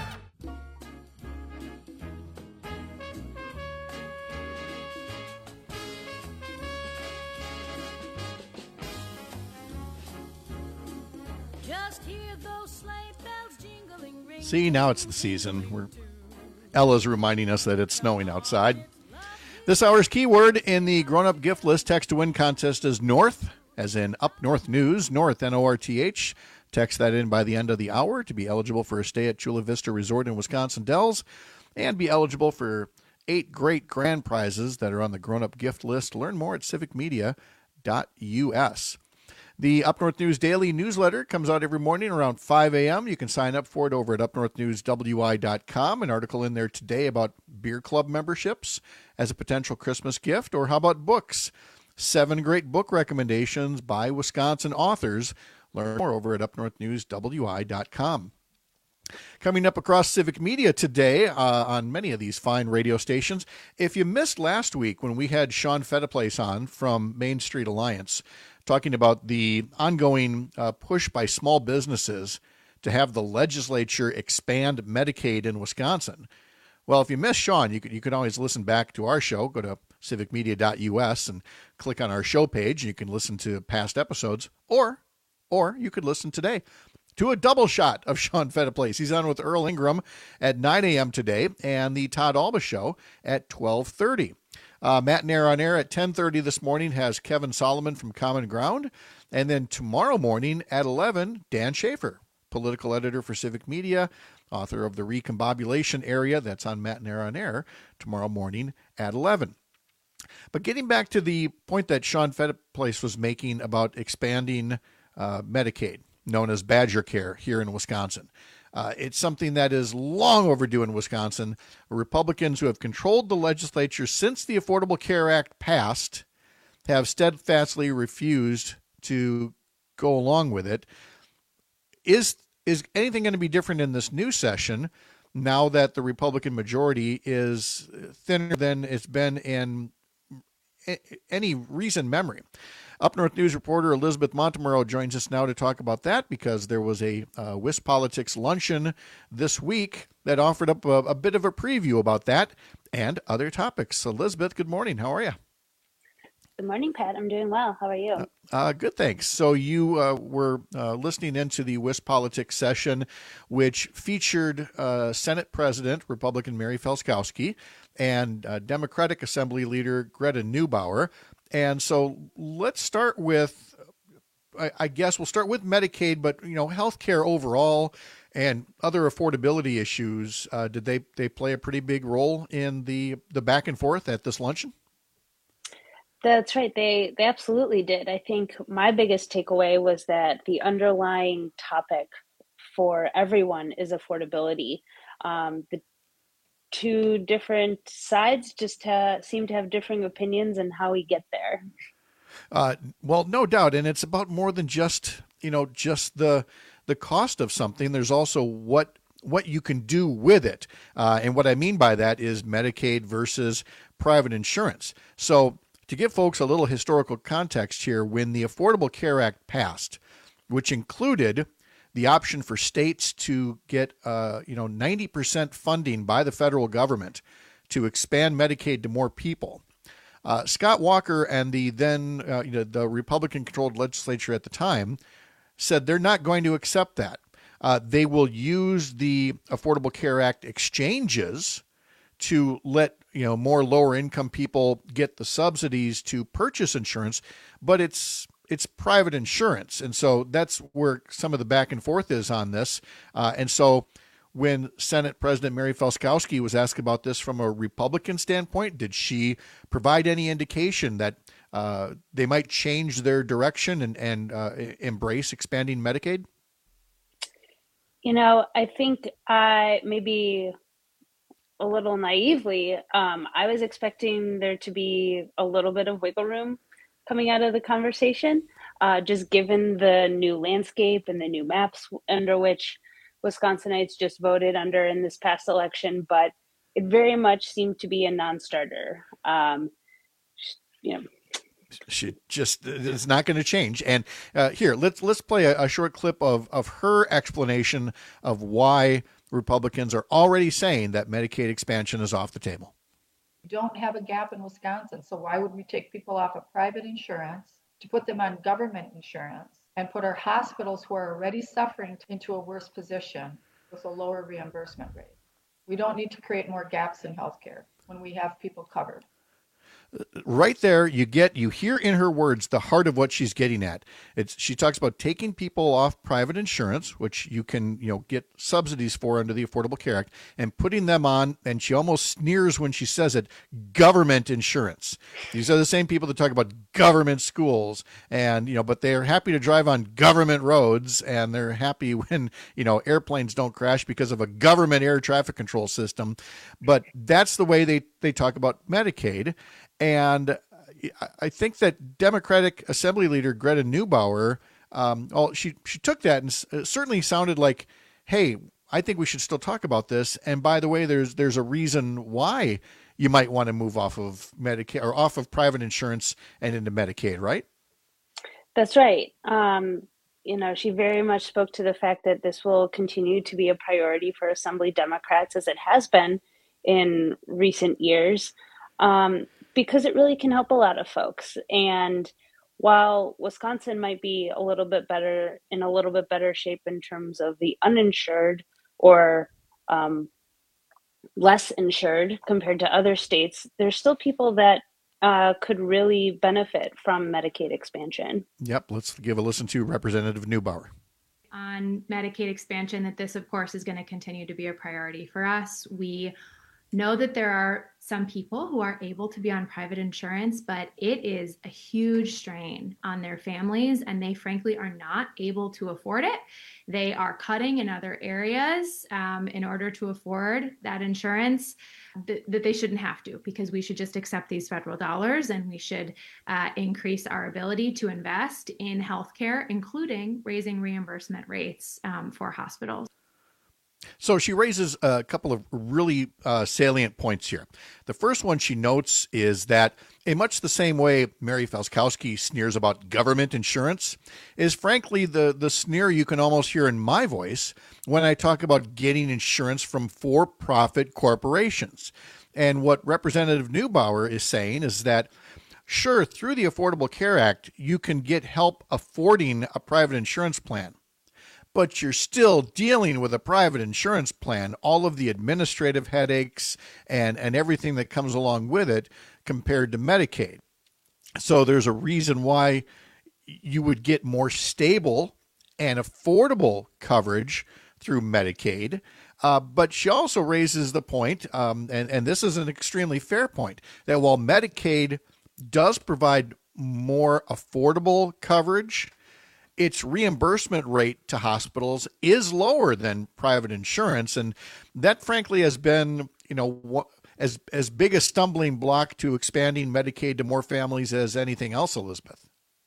See, now it's the season. We're, Ella's reminding us that it's snowing outside. This hour's keyword in the grown-up gift list text to win contest is North, as in Up North News, North, N O R T H. Text that in by the end of the hour to be eligible for a stay at Chula Vista Resort in Wisconsin Dells and be eligible for eight great grand prizes that are on the grown-up gift list. Learn more at civic media dot U S. The Up North News Daily newsletter comes out every morning around five a.m. You can sign up for it over at up north news w i dot com. An article in there today about beer club memberships as a potential Christmas gift, or how about books? Seven great book recommendations by Wisconsin authors. Learn more over at up north news w i dot com. Coming up across Civic Media today uh, on many of these fine radio stations. If you missed last week when we had Sean Fettiplace on from Main Street Alliance talking about the ongoing uh, push by small businesses to have the legislature expand Medicaid in Wisconsin. Well, if you missed Sean, you could, you can always listen back to our show. Go to civic media dot U S and click on our show page. You can listen to past episodes, or or you could listen today to a double shot of Sean Fettiplace. He's on with Earl Ingram at nine a.m. today and the Todd Alba Show at twelve thirty. Uh, Matt Nair on Air at ten thirty this morning has Kevin Solomon from Common Ground. And then tomorrow morning at eleven, Dan Schaefer, political editor for Civic Media, author of The Recombobulation Area. That's on Matt Nair on Air tomorrow morning at eleven. But getting back to the point that Sean Fettiplace was making about expanding uh, Medicaid, known as Badger Care here in Wisconsin. Uh, it's something that is long overdue in Wisconsin. Republicans who have controlled the legislature since the Affordable Care Act passed have steadfastly refused to go along with it. Is is anything going to be different in this new session now that the Republican majority is thinner than it's been in any recent memory? Up North News reporter Elizabeth Montemurro joins us now to talk about that, because there was a uh, WisPolitics luncheon this week that offered up a, a bit of a preview about that and other topics. Elizabeth, good morning. How are you? Good morning, Pat. I'm doing well. How are you? Uh, uh, good, thanks. So you uh, were uh, listening into the WisPolitics session, which featured uh, Senate President, Republican Mary Felskowski, and uh, Democratic Assembly Leader Greta Neubauer. And so let's start with, I, I guess we'll start with Medicaid, but, you know, healthcare overall and other affordability issues. Uh, did they, they play a pretty big role in the, the back and forth at this luncheon? That's right. They they absolutely did. I think my biggest takeaway was that the underlying topic for everyone is affordability. Um, the two different sides just uh, seem to have differing opinions on how we get there. Uh, well, no doubt. And it's about more than just, you know, just the the cost of something. There's also what what you can do with it. Uh, and what I mean by that is Medicaid versus private insurance. So to give folks a little historical context here, when the Affordable Care Act passed, which included the option for states to get, uh, you know, ninety percent funding by the federal government to expand Medicaid to more people, uh, Scott Walker and the then, uh, you know, the Republican-controlled legislature at the time said they're not going to accept that. Uh, they will use the Affordable Care Act exchanges to let, you know, more lower income people get the subsidies to purchase insurance, but it's it's private insurance. And so that's where some of the back and forth is on this. Uh, and so when Senate President Mary Felskowski was asked about this from a Republican standpoint, did she provide any indication that uh, they might change their direction and, and uh, embrace expanding Medicaid? You know, I think I maybe a little naively, um, I was expecting there to be a little bit of wiggle room coming out of the conversation, uh, just given the new landscape and the new maps under which Wisconsinites just voted under in this past election. But it very much seemed to be a non-starter. Um, you know, she just it's not going to change. And uh, here, let's let's play a, a short clip of of her explanation of why Republicans are already saying that Medicaid expansion is off the table. We don't have a gap in Wisconsin, so why would we take people off of private insurance to put them on government insurance and put our hospitals who are already suffering into a worse position with a lower reimbursement rate. We don't need to create more gaps in healthcare when we have people covered. Right there, you get, you hear in her words the heart of what she's getting at. It's, she talks about taking people off private insurance, which you can, you know, get subsidies for under the Affordable Care Act, and putting them on, and she almost sneers when she says it, government insurance. These are the same people that talk about government schools, and, you know, but they're happy to drive on government roads, and they're happy when, you know, airplanes don't crash because of a government air traffic control system. But that's the way they, they talk about Medicaid. And I think that Democratic Assembly Leader Greta Neubauer, um, well, she she took that and it certainly sounded like, hey, I think we should still talk about this. And by the way, there's there's a reason why you might want to move off of Medicaid or off of private insurance and into Medicaid, right? That's right. Um, you know, she very much spoke to the fact that this will continue to be a priority for Assembly Democrats, as it has been in recent years. Um, because it really can help a lot of folks. And while Wisconsin might be a little bit better, in a little bit better shape in terms of the uninsured or um, less insured compared to other states, there's still people that uh, could really benefit from Medicaid expansion. Yep, let's give a listen to Representative Neubauer. On Medicaid expansion, that this, of course, is going to continue to be a priority for us. We know that there are some people who are able to be on private insurance, but it is a huge strain on their families, and they frankly are not able to afford it. They are cutting in other areas um, in order to afford that insurance th- that they shouldn't have to, because we should just accept these federal dollars, and we should uh, increase our ability to invest in healthcare, including raising reimbursement rates um, for hospitals. So she raises a couple of really uh, salient points here. The first one she notes is that in much the same way Mary Falskowski sneers about government insurance is frankly the, the sneer you can almost hear in my voice when I talk about getting insurance from for-profit corporations. And what Representative Neubauer is saying is that, sure, through the Affordable Care Act, you can get help affording a private insurance plan. But you're still dealing with a private insurance plan, all of the administrative headaches and, and everything that comes along with it compared to Medicaid. So there's a reason why you would get more stable and affordable coverage through Medicaid. Uh, but she also raises the point, um, and, and this is an extremely fair point, that while Medicaid does provide more affordable coverage, its reimbursement rate to hospitals is lower than private insurance. And that, frankly, has been, you know, as as big a stumbling block to expanding Medicaid to more families as anything else, Elizabeth.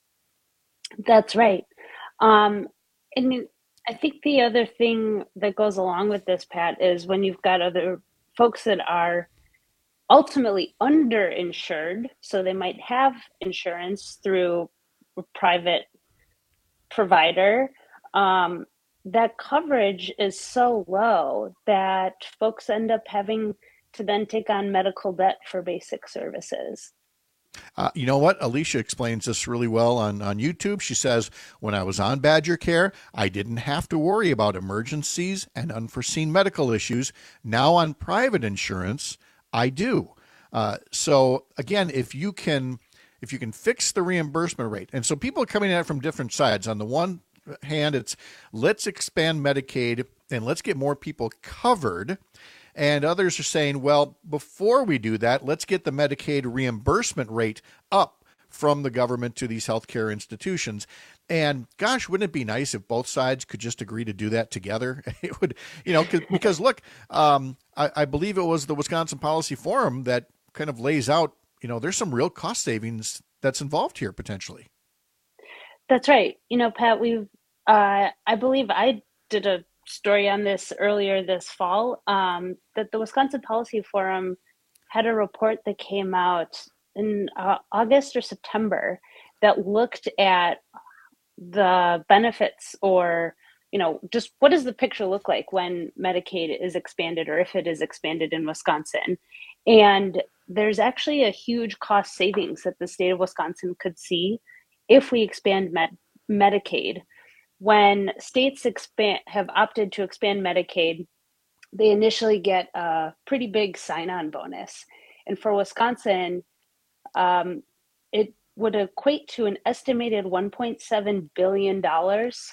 That's right. Um, and I think the other thing that goes along with this, Pat, is when you've got other folks that are ultimately underinsured, so they might have insurance through a private provider, um, that coverage is so low that folks end up having to then take on medical debt for basic services. Uh, you know what? Alicia explains this really well on, on YouTube. She says, when I was on Badger Care, I didn't have to worry about emergencies and unforeseen medical issues. Now on private insurance, I do. Uh, so again, if you can if you can fix the reimbursement rate, and so people are coming at it from different sides. On the one hand, it's let's expand Medicaid and let's get more people covered. And others are saying, well, before we do that, let's get the Medicaid reimbursement rate up from the government to these healthcare institutions. And gosh, wouldn't it be nice if both sides could just agree to do that together? It would, you know, because look, um, I, I believe it was the Wisconsin Policy Forum that kind of lays out, you know, there's some real cost savings that's involved here potentially. That's right. You know, Pat, we've, uh, I believe I did a story on this earlier this fall, um, that the Wisconsin Policy Forum had a report that came out in uh, August or September that looked at the benefits, or, you know, just what does the picture look like when Medicaid is expanded, or if it is expanded in Wisconsin. And there's actually a huge cost savings that the state of Wisconsin could see if we expand med- Medicaid. When states expand have opted to expand Medicaid, they initially get a pretty big sign-on bonus. And for Wisconsin, um, it would equate to an estimated one point seven billion dollars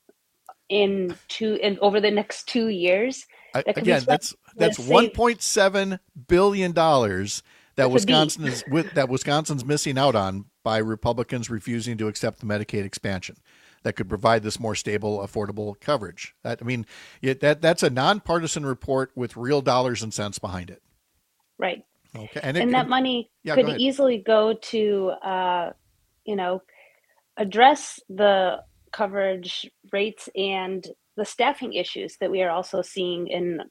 in two in over the next two years. I, again, that's that's one point seven billion dollars that Wisconsin is with that Wisconsin's missing out on by Republicans refusing to accept the Medicaid expansion that could provide this more stable, affordable coverage. That I mean, it, that that's a nonpartisan report with real dollars and cents behind it. Right. Okay. And, it, and that money yeah, could easily go to, uh, you know, address the coverage rates and the staffing issues that we are also seeing in,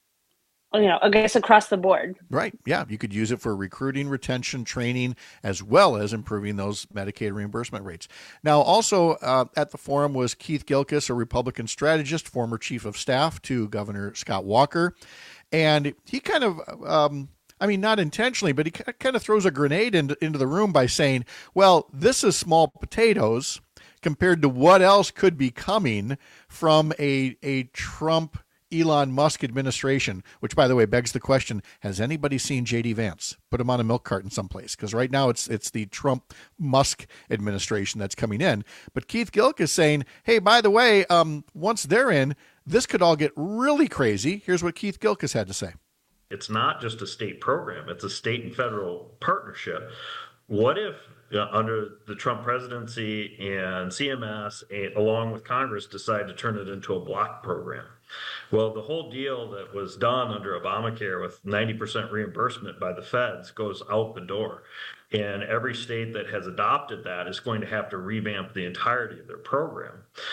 you know, I guess across the board. Right. Yeah. You could use it for recruiting, retention, training, as well as improving those Medicaid reimbursement rates. Now, also uh, at the forum was Keith Gilkis, a Republican strategist, former chief of staff to Governor Scott Walker. And he kind of, um, I mean, not intentionally, but he kind of throws a grenade into, into the room by saying, well, this is small potatoes compared to what else could be coming from a, a Trump Elon Musk administration, which, by the way, begs the question, has anybody seen J D Vance? Put him on a milk carton someplace, because right now it's it's the Trump Musk administration that's coming in. But Keith Gilk is saying, hey, by the way, um, once they're in, this could all get really crazy. Here's what Keith Gilk has had to say. It's not just a state program. It's a state and federal partnership. What if uh, under the Trump presidency and C M S, and, along with Congress, decide to turn it into a block program? Well, the whole deal that was done under Obamacare with ninety percent reimbursement by the feds goes out the door. And every state that has adopted that is going to have to revamp the entirety of their program.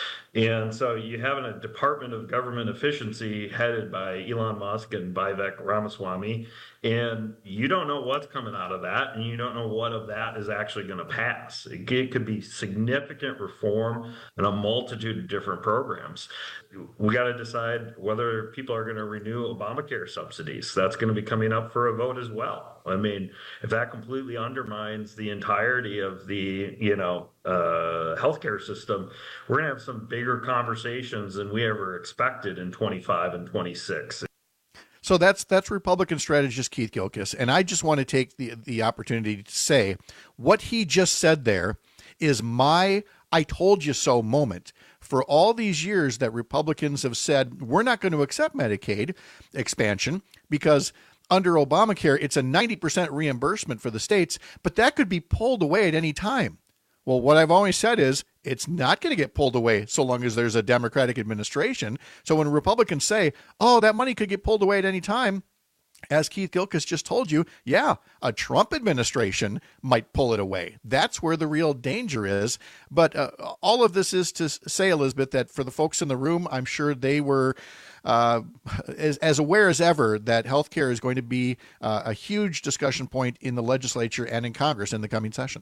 And so you have a Department of Government Efficiency headed by Elon Musk and Vivek Ramaswamy, and you don't know what's coming out of that, and you don't know what of that is actually going to pass. It, it could be significant reform in a multitude of different programs. We got to decide whether people are going to renew Obamacare subsidies. That's going to be coming up for a vote as well. I mean, if that completely undermines the entirety of the, you know, uh, healthcare system, we're going to have some bigger conversations than we ever expected in twenty-five and twenty-six. So that's that's Republican strategist Keith Gilkis, and I just want to take the the opportunity to say what he just said there is my I told you so moment. For all these years that Republicans have said, we're not going to accept Medicaid expansion because under Obamacare, it's a ninety percent reimbursement for the states, but that could be pulled away at any time. Well, what I've always said is it's not going to get pulled away so long as there's a Democratic administration. So when Republicans say, oh, that money could get pulled away at any time, as Keith Gilkis just told you, yeah, a Trump administration might pull it away. That's where the real danger is. But uh, all of this is to say, Elizabeth, that for the folks in the room, I'm sure they were uh, as, as aware as ever that healthcare is going to be uh, a huge discussion point in the legislature and in Congress in the coming session.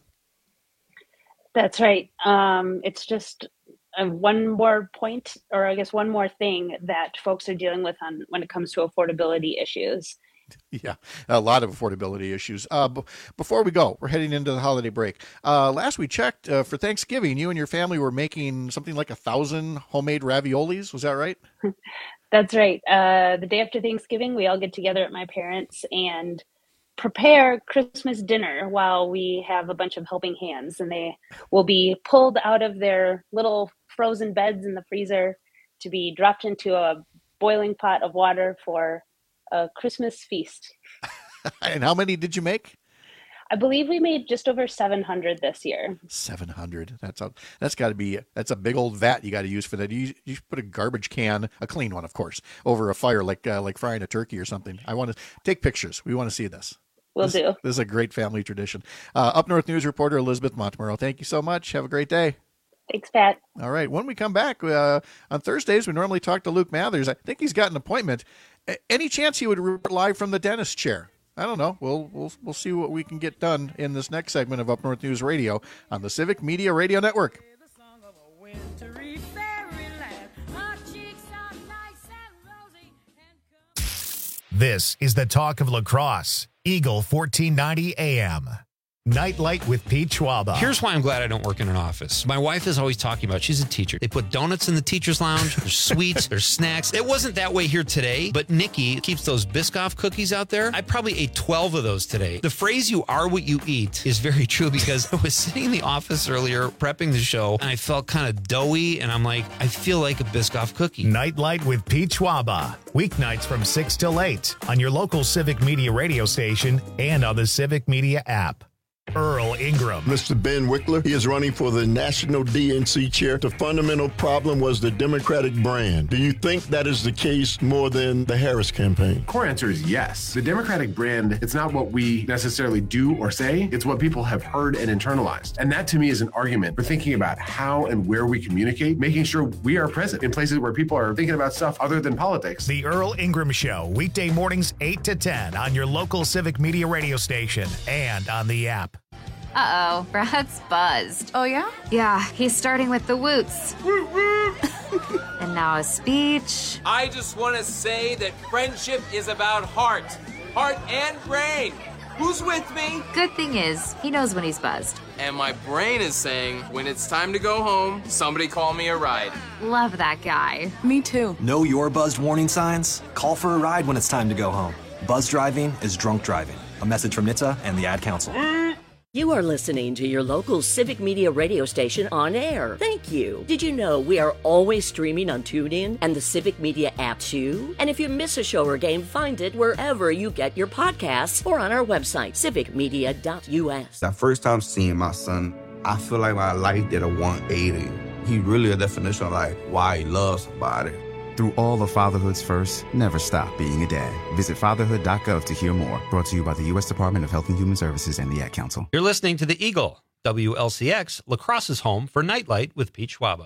That's right. Um, it's just uh, one more point, or I guess one more thing that folks are dealing with on when it comes to affordability issues. Yeah, a lot of affordability issues. Uh, b- before we go, we're heading into the holiday break. Uh, last we checked, uh, for Thanksgiving, you and your family were making something like a thousand homemade raviolis. Was that right? That's right. Uh, the day after Thanksgiving, we all get together at my parents' and prepare Christmas dinner while we have a bunch of helping hands, and they will be pulled out of their little frozen beds in the freezer to be dropped into a boiling pot of water for a Christmas feast. And how many did you make? I believe we made just over seven hundred this year. seven hundred. That's a, that's got to be, that's a big old vat you got to use for that. You, you put a garbage can, a clean one, of course, over a fire, like, uh, like frying a turkey or something. I want to take pictures. We want to see this. Will this, do. This is a great family tradition. Uh, Up North News reporter Elizabeth Montemurro, thank you so much. Have a great day. Thanks, Pat. All right. When we come back uh, on Thursdays, we normally talk to Luke Mathers. I think he's got an appointment. A- any chance he would report live from the dentist chair? I don't know. We'll we'll we'll see what we can get done in this next segment of Up North News Radio on the Civic Media Radio Network. This is the talk of La Crosse, Eagle fourteen ninety A M. Nightlight with Pete Schwaba. Here's why I'm glad I don't work in an office. My wife is always talking about, she's a teacher. They put donuts in the teacher's lounge. There's sweets. There's snacks. It wasn't that way here today, but Nikki keeps those Biscoff cookies out there. I probably ate twelve of those today. The phrase "you are what you eat" is very true because I was sitting in the office earlier prepping the show and I felt kind of doughy and I'm like, I feel like a Biscoff cookie. Nightlight with Pete Schwaba. Weeknights from six till eight on your local Civic Media radio station and on the Civic Media app. Earl Ingram. Mister Ben Wickler, he is running for the National D N C chair. The fundamental problem was the Democratic brand. Do you think that is the case more than the Harris campaign? Core answer is yes. The Democratic brand, it's not what we necessarily do or say, it's what people have heard and internalized. And that to me is an argument for thinking about how and where we communicate, making sure we are present in places where people are thinking about stuff other than politics. The Earl Ingram Show, weekday mornings eight to ten on your local Civic Media radio station and on the app. Uh-oh, Brad's buzzed. Oh, yeah? Yeah, he's starting with the woots. And now a speech. I just want to say that friendship is about heart. Heart and brain. Who's with me? Good thing is, he knows when he's buzzed. And my brain is saying, when it's time to go home, somebody call me a ride. Love that guy. Me too. Know your buzzed warning signs? Call for a ride when it's time to go home. Buzz driving is drunk driving. A message from N H T S A and the Ad Council. You are listening to your local Civic Media radio station on air. Thank you. Did you know we are always streaming on TuneIn and the Civic Media app too? And if you miss a show or game, find it wherever you get your podcasts or on our website, civic media dot U S. That first time seeing my son, I feel like my life did a one eighty. He really a definition of like why he loves somebody. Through all of fatherhood's first, never stop being a dad. Visit fatherhood dot gov to hear more. Brought to you by the U S Department of Health and Human Services and the Ad Council. You're listening to The Eagle, W L C X, La Crosse's home for Nightlight with Pete Schwaba.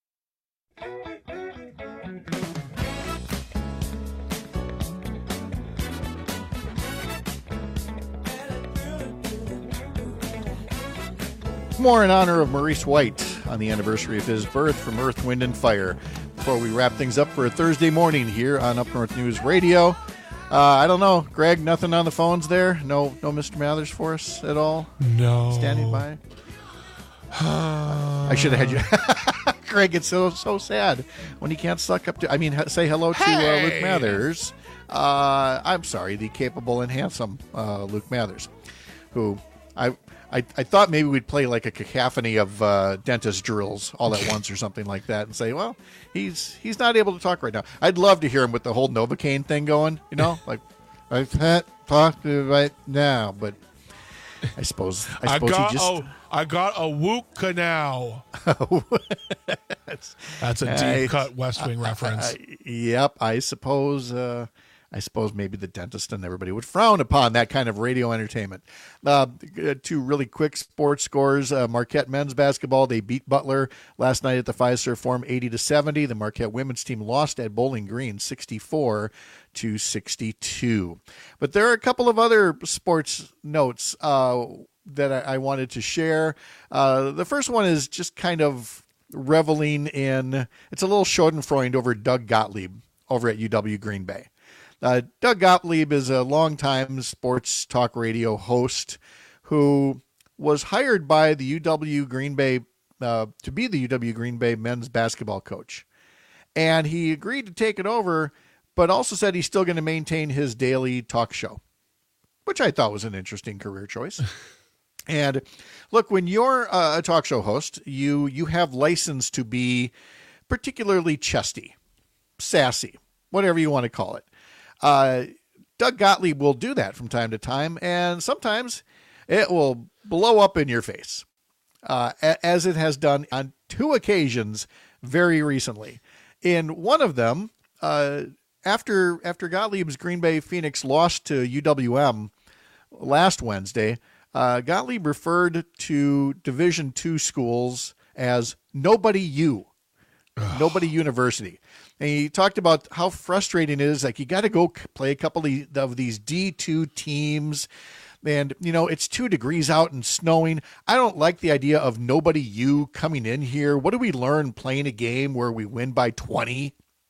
More in honor of Maurice White on the anniversary of his birth from Earth, Wind, and Fire. Before we wrap things up for a Thursday morning here on Up North News Radio. Uh, I don't know, Greg, nothing on the phones there? No no Mister Mathers for us at all? No. Standing by? I should have had you. Greg, it's so so sad when he can't suck up to, I mean, say hello to hey! uh, Luke Mathers. Uh, I'm sorry, the capable and handsome uh, Luke Mathers, who I... I, I thought maybe we'd play like a cacophony of uh, dentist drills all at once or something like that and say, well, he's he's not able to talk right now. I'd love to hear him with the whole Novocaine thing going, you know, like, I can't talk to you right now, but I suppose I suppose I got he just... A, I got a Wook canal. that's, that's a deep cut West Wing reference. Uh, yep, I suppose... Uh, I suppose maybe the dentist and everybody would frown upon that kind of radio entertainment. Uh, two really quick sports scores. Uh, Marquette men's basketball, they beat Butler last night at the Fiserv Forum eighty to seventy. The Marquette women's team lost at Bowling Green sixty-four to sixty-two. But there are a couple of other sports notes uh, that I, I wanted to share. Uh, the first one is just kind of reveling in, it's a little schadenfreude over Doug Gottlieb over at U W Green Bay. Uh, Doug Gottlieb is a longtime sports talk radio host who was hired by the U W Green Bay uh, to be the U W Green Bay men's basketball coach. And he agreed to take it over, but also said he's still going to maintain his daily talk show, which I thought was an interesting career choice. And look, when you're a talk show host, you you have license to be particularly chesty, sassy, whatever you want to call it. Uh, Doug Gottlieb will do that from time to time, and sometimes it will blow up in your face, uh, as it has done on two occasions very recently. In one of them, uh, after after Gottlieb's Green Bay Phoenix lost to U W M last Wednesday, uh, Gottlieb referred to Division two schools as Nobody U, Nobody University. And he talked about how frustrating it is. Like, you got to go play a couple of these D two teams. And, you know, it's two degrees out and snowing. I don't like the idea of Nobody U coming in here. What do we learn playing a game where we win by twenty?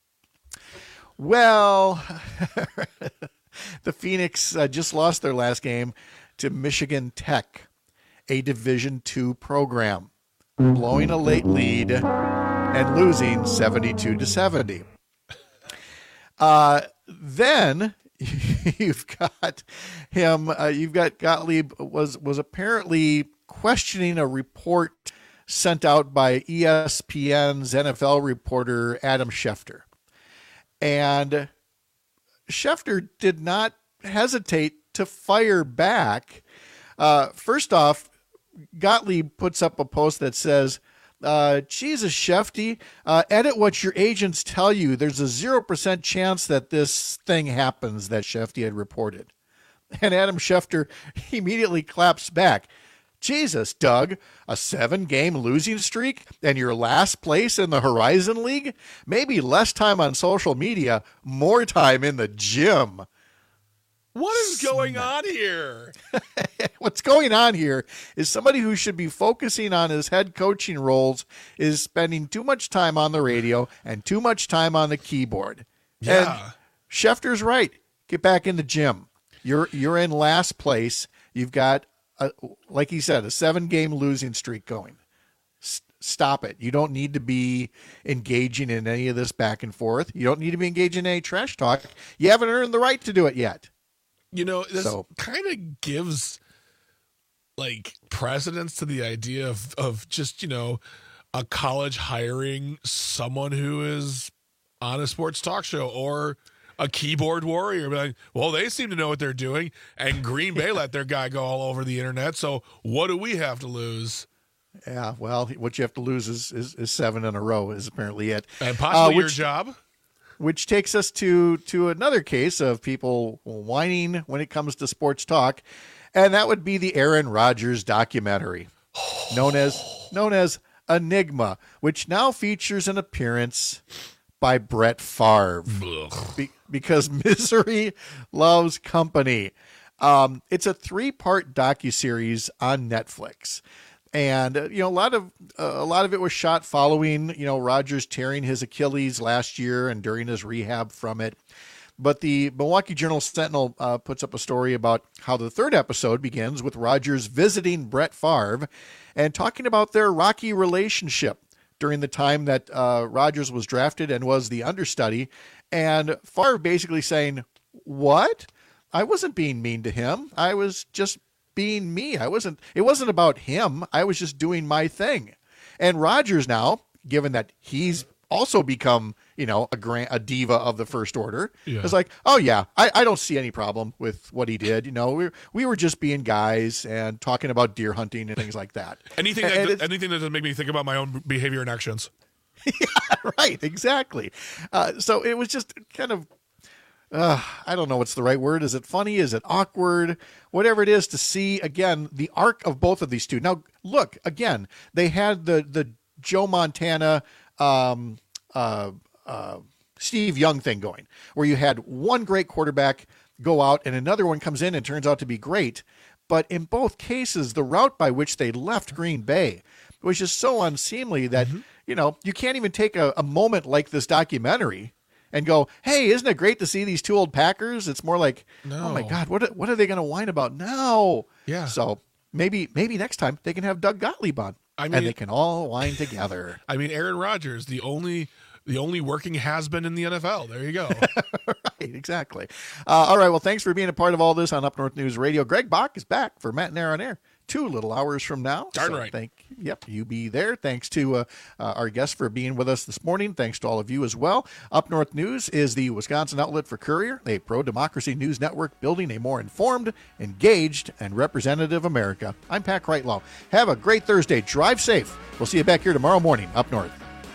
Well, the Phoenix uh, just lost their last game to Michigan Tech. a Division two program, blowing a late lead and losing seventy-two to seventy. Uh, then you've got him. Uh, you've got Gottlieb was was apparently questioning a report sent out by E S P N's N F L reporter Adam Schefter, and Schefter did not hesitate to fire back. Uh, first off, Gottlieb puts up a post that says, Uh, Jesus, Shefty, uh, edit what your agents tell you. There's a zero percent chance that this thing happens that Shefty had reported. And Adam Schefter immediately claps back. Jesus, Doug, a seven-game losing streak and your last place in the Horizon League? Maybe less time on social media, more time in the gym. What is going on here? What's going on here is somebody who should be focusing on his head coaching roles is spending too much time on the radio and too much time on the keyboard. Yeah. And Schefter's right. Get back in the gym. You're you're in last place. You've got, a, like he said, a seven-game losing streak going. S- stop it. You don't need to be engaging in any of this back and forth. You don't need to be engaging in any trash talk. You haven't earned the right to do it yet. You know, this So- kind of gives like precedence to the idea of, of just, you know, a college hiring someone who is on a sports talk show or a keyboard warrior. Like, well, they seem to know what they're doing, and Green Bay let their guy go all over the internet. So what do we have to lose? Yeah, well, what you have to lose is, is, is seven in a row is apparently it. And possibly Uh, your which- job. Which takes us to to another case of people whining when it comes to sports talk, and that would be the Aaron Rodgers documentary, known as known as Enigma, which now features an appearance by Brett Favre, be, because misery loves company. Um, it's a three-part docuseries on Netflix. And, uh, you know, a lot of uh, a lot of it was shot following, you know, Rodgers tearing his Achilles last year and during his rehab from it. But the Milwaukee Journal-Sentinel uh, puts up a story about how the third episode begins with Rodgers visiting Brett Favre and talking about their rocky relationship during the time that uh, Rodgers was drafted and was the understudy. And Favre basically saying, what? I wasn't being mean to him. I was just being me. I wasn't, it wasn't about him. I was just doing my thing. And Rodgers now, given that he's also become, you know, a grand, a diva of the first order, Yeah. is like, oh yeah, I, I don't see any problem with what he did. You know, we we were just being guys and talking about deer hunting and things like that. Anything And- that and it's- anything that doesn't make me think about my own behavior and actions. Yeah, right, exactly. Uh, so it was just kind of, uh, I don't know what's the right word. Is it funny? Is it awkward? Whatever it is, to see, again, the arc of both of these two. Now, look, again, they had the, the Joe Montana, um, uh, uh, Steve Young thing going, where you had one great quarterback go out and another one comes in and turns out to be great. But in both cases, the route by which they left Green Bay was just so unseemly that, Mm-hmm. you know, you can't even take a, a moment like this documentary and go, hey, isn't it great to see these two old Packers? It's more like, No. oh my God, what what are they going to whine about now? Yeah. So maybe maybe next time they can have Doug Gottlieb on, I mean- and they can all whine together. I mean, Aaron Rodgers, the only the only working has-been in the N F L. There you go. Right, exactly. Uh, all right, well, thanks for being a part of all this on Up North News Radio. Greg Bach is back for Matt and Air on Air two little hours from now. Darn So right. Thank, yep, you be there. Thanks to uh, uh, our guests for being with us this morning. Thanks to all of you as well. Up North News is the Wisconsin outlet for Courier, a pro-democracy news network building a more informed, engaged, and representative America. I'm Pat Kreitlow. Have a great Thursday. Drive safe. We'll see you back here tomorrow morning, Up North.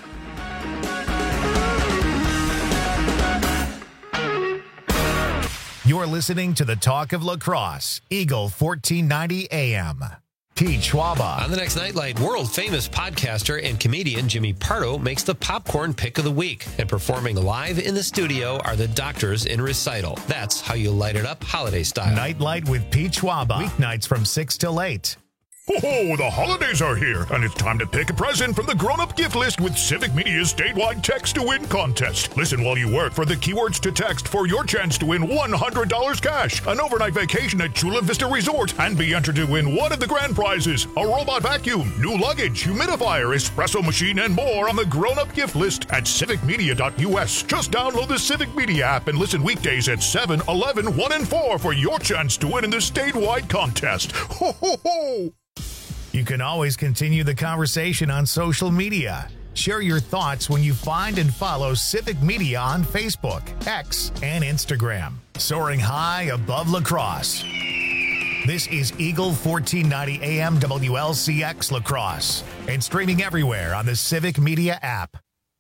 You're listening to the Talk of Lacrosse, Eagle fourteen ninety A M. Pete Schwaba. On the next Nightlight, world-famous podcaster and comedian Jimmy Pardo makes the popcorn pick of the week. And performing live in the studio are the Doctors in Recital. That's how you light it up holiday style. Nightlight with Pete Schwaba. Weeknights from six till eight. Ho-ho, the holidays are here, and it's time to pick a present from the grown-up gift list with Civic Media's statewide Text to Win contest. Listen while you work for the keywords to text for your chance to win one hundred dollars cash, an overnight vacation at Chula Vista Resort, and be entered to win one of the grand prizes, a robot vacuum, new luggage, humidifier, espresso machine, and more on the grown-up gift list at civic media dot u s. Just download the Civic Media app and listen weekdays at seven, eleven, one, and four for your chance to win in the statewide contest. Ho, ho, ho! You can always continue the conversation on social media. Share your thoughts when you find and follow Civic Media on Facebook, X, and Instagram. Soaring high above La Crosse. This is Eagle fourteen ninety A M W L C X La Crosse and streaming everywhere on the Civic Media app.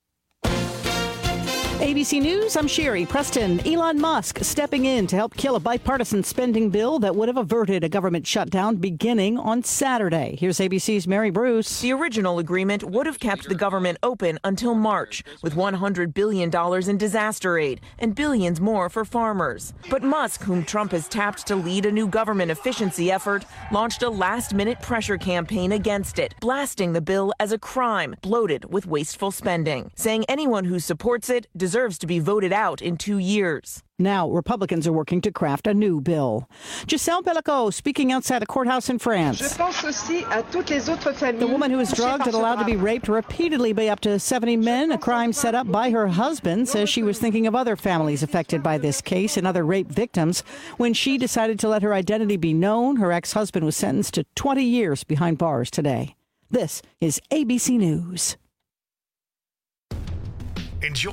A B C News, I'm Sherry Preston. Elon Musk stepping in to help kill a bipartisan spending bill that would have averted a government shutdown beginning on Saturday. Here's A B C's Mary Bruce. The original agreement would have kept the government open until March, with one hundred billion dollars in disaster aid and billions more for farmers. But Musk, whom Trump has tapped to lead a new government efficiency effort, launched a last-minute pressure campaign against it, blasting the bill as a crime, bloated with wasteful spending, saying anyone who supports it deserves to be voted out in two years. Now, Republicans are working to craft a new bill. Giselle Bellico speaking outside a courthouse in France. The woman who was drugged and allowed to be raped repeatedly by up to seventy men, a crime set up by her husband, says she was thinking of other families affected by this case and other rape victims. When she decided to let her identity be known, her ex-husband was sentenced to twenty years behind bars today. This is A B C News. Enjoy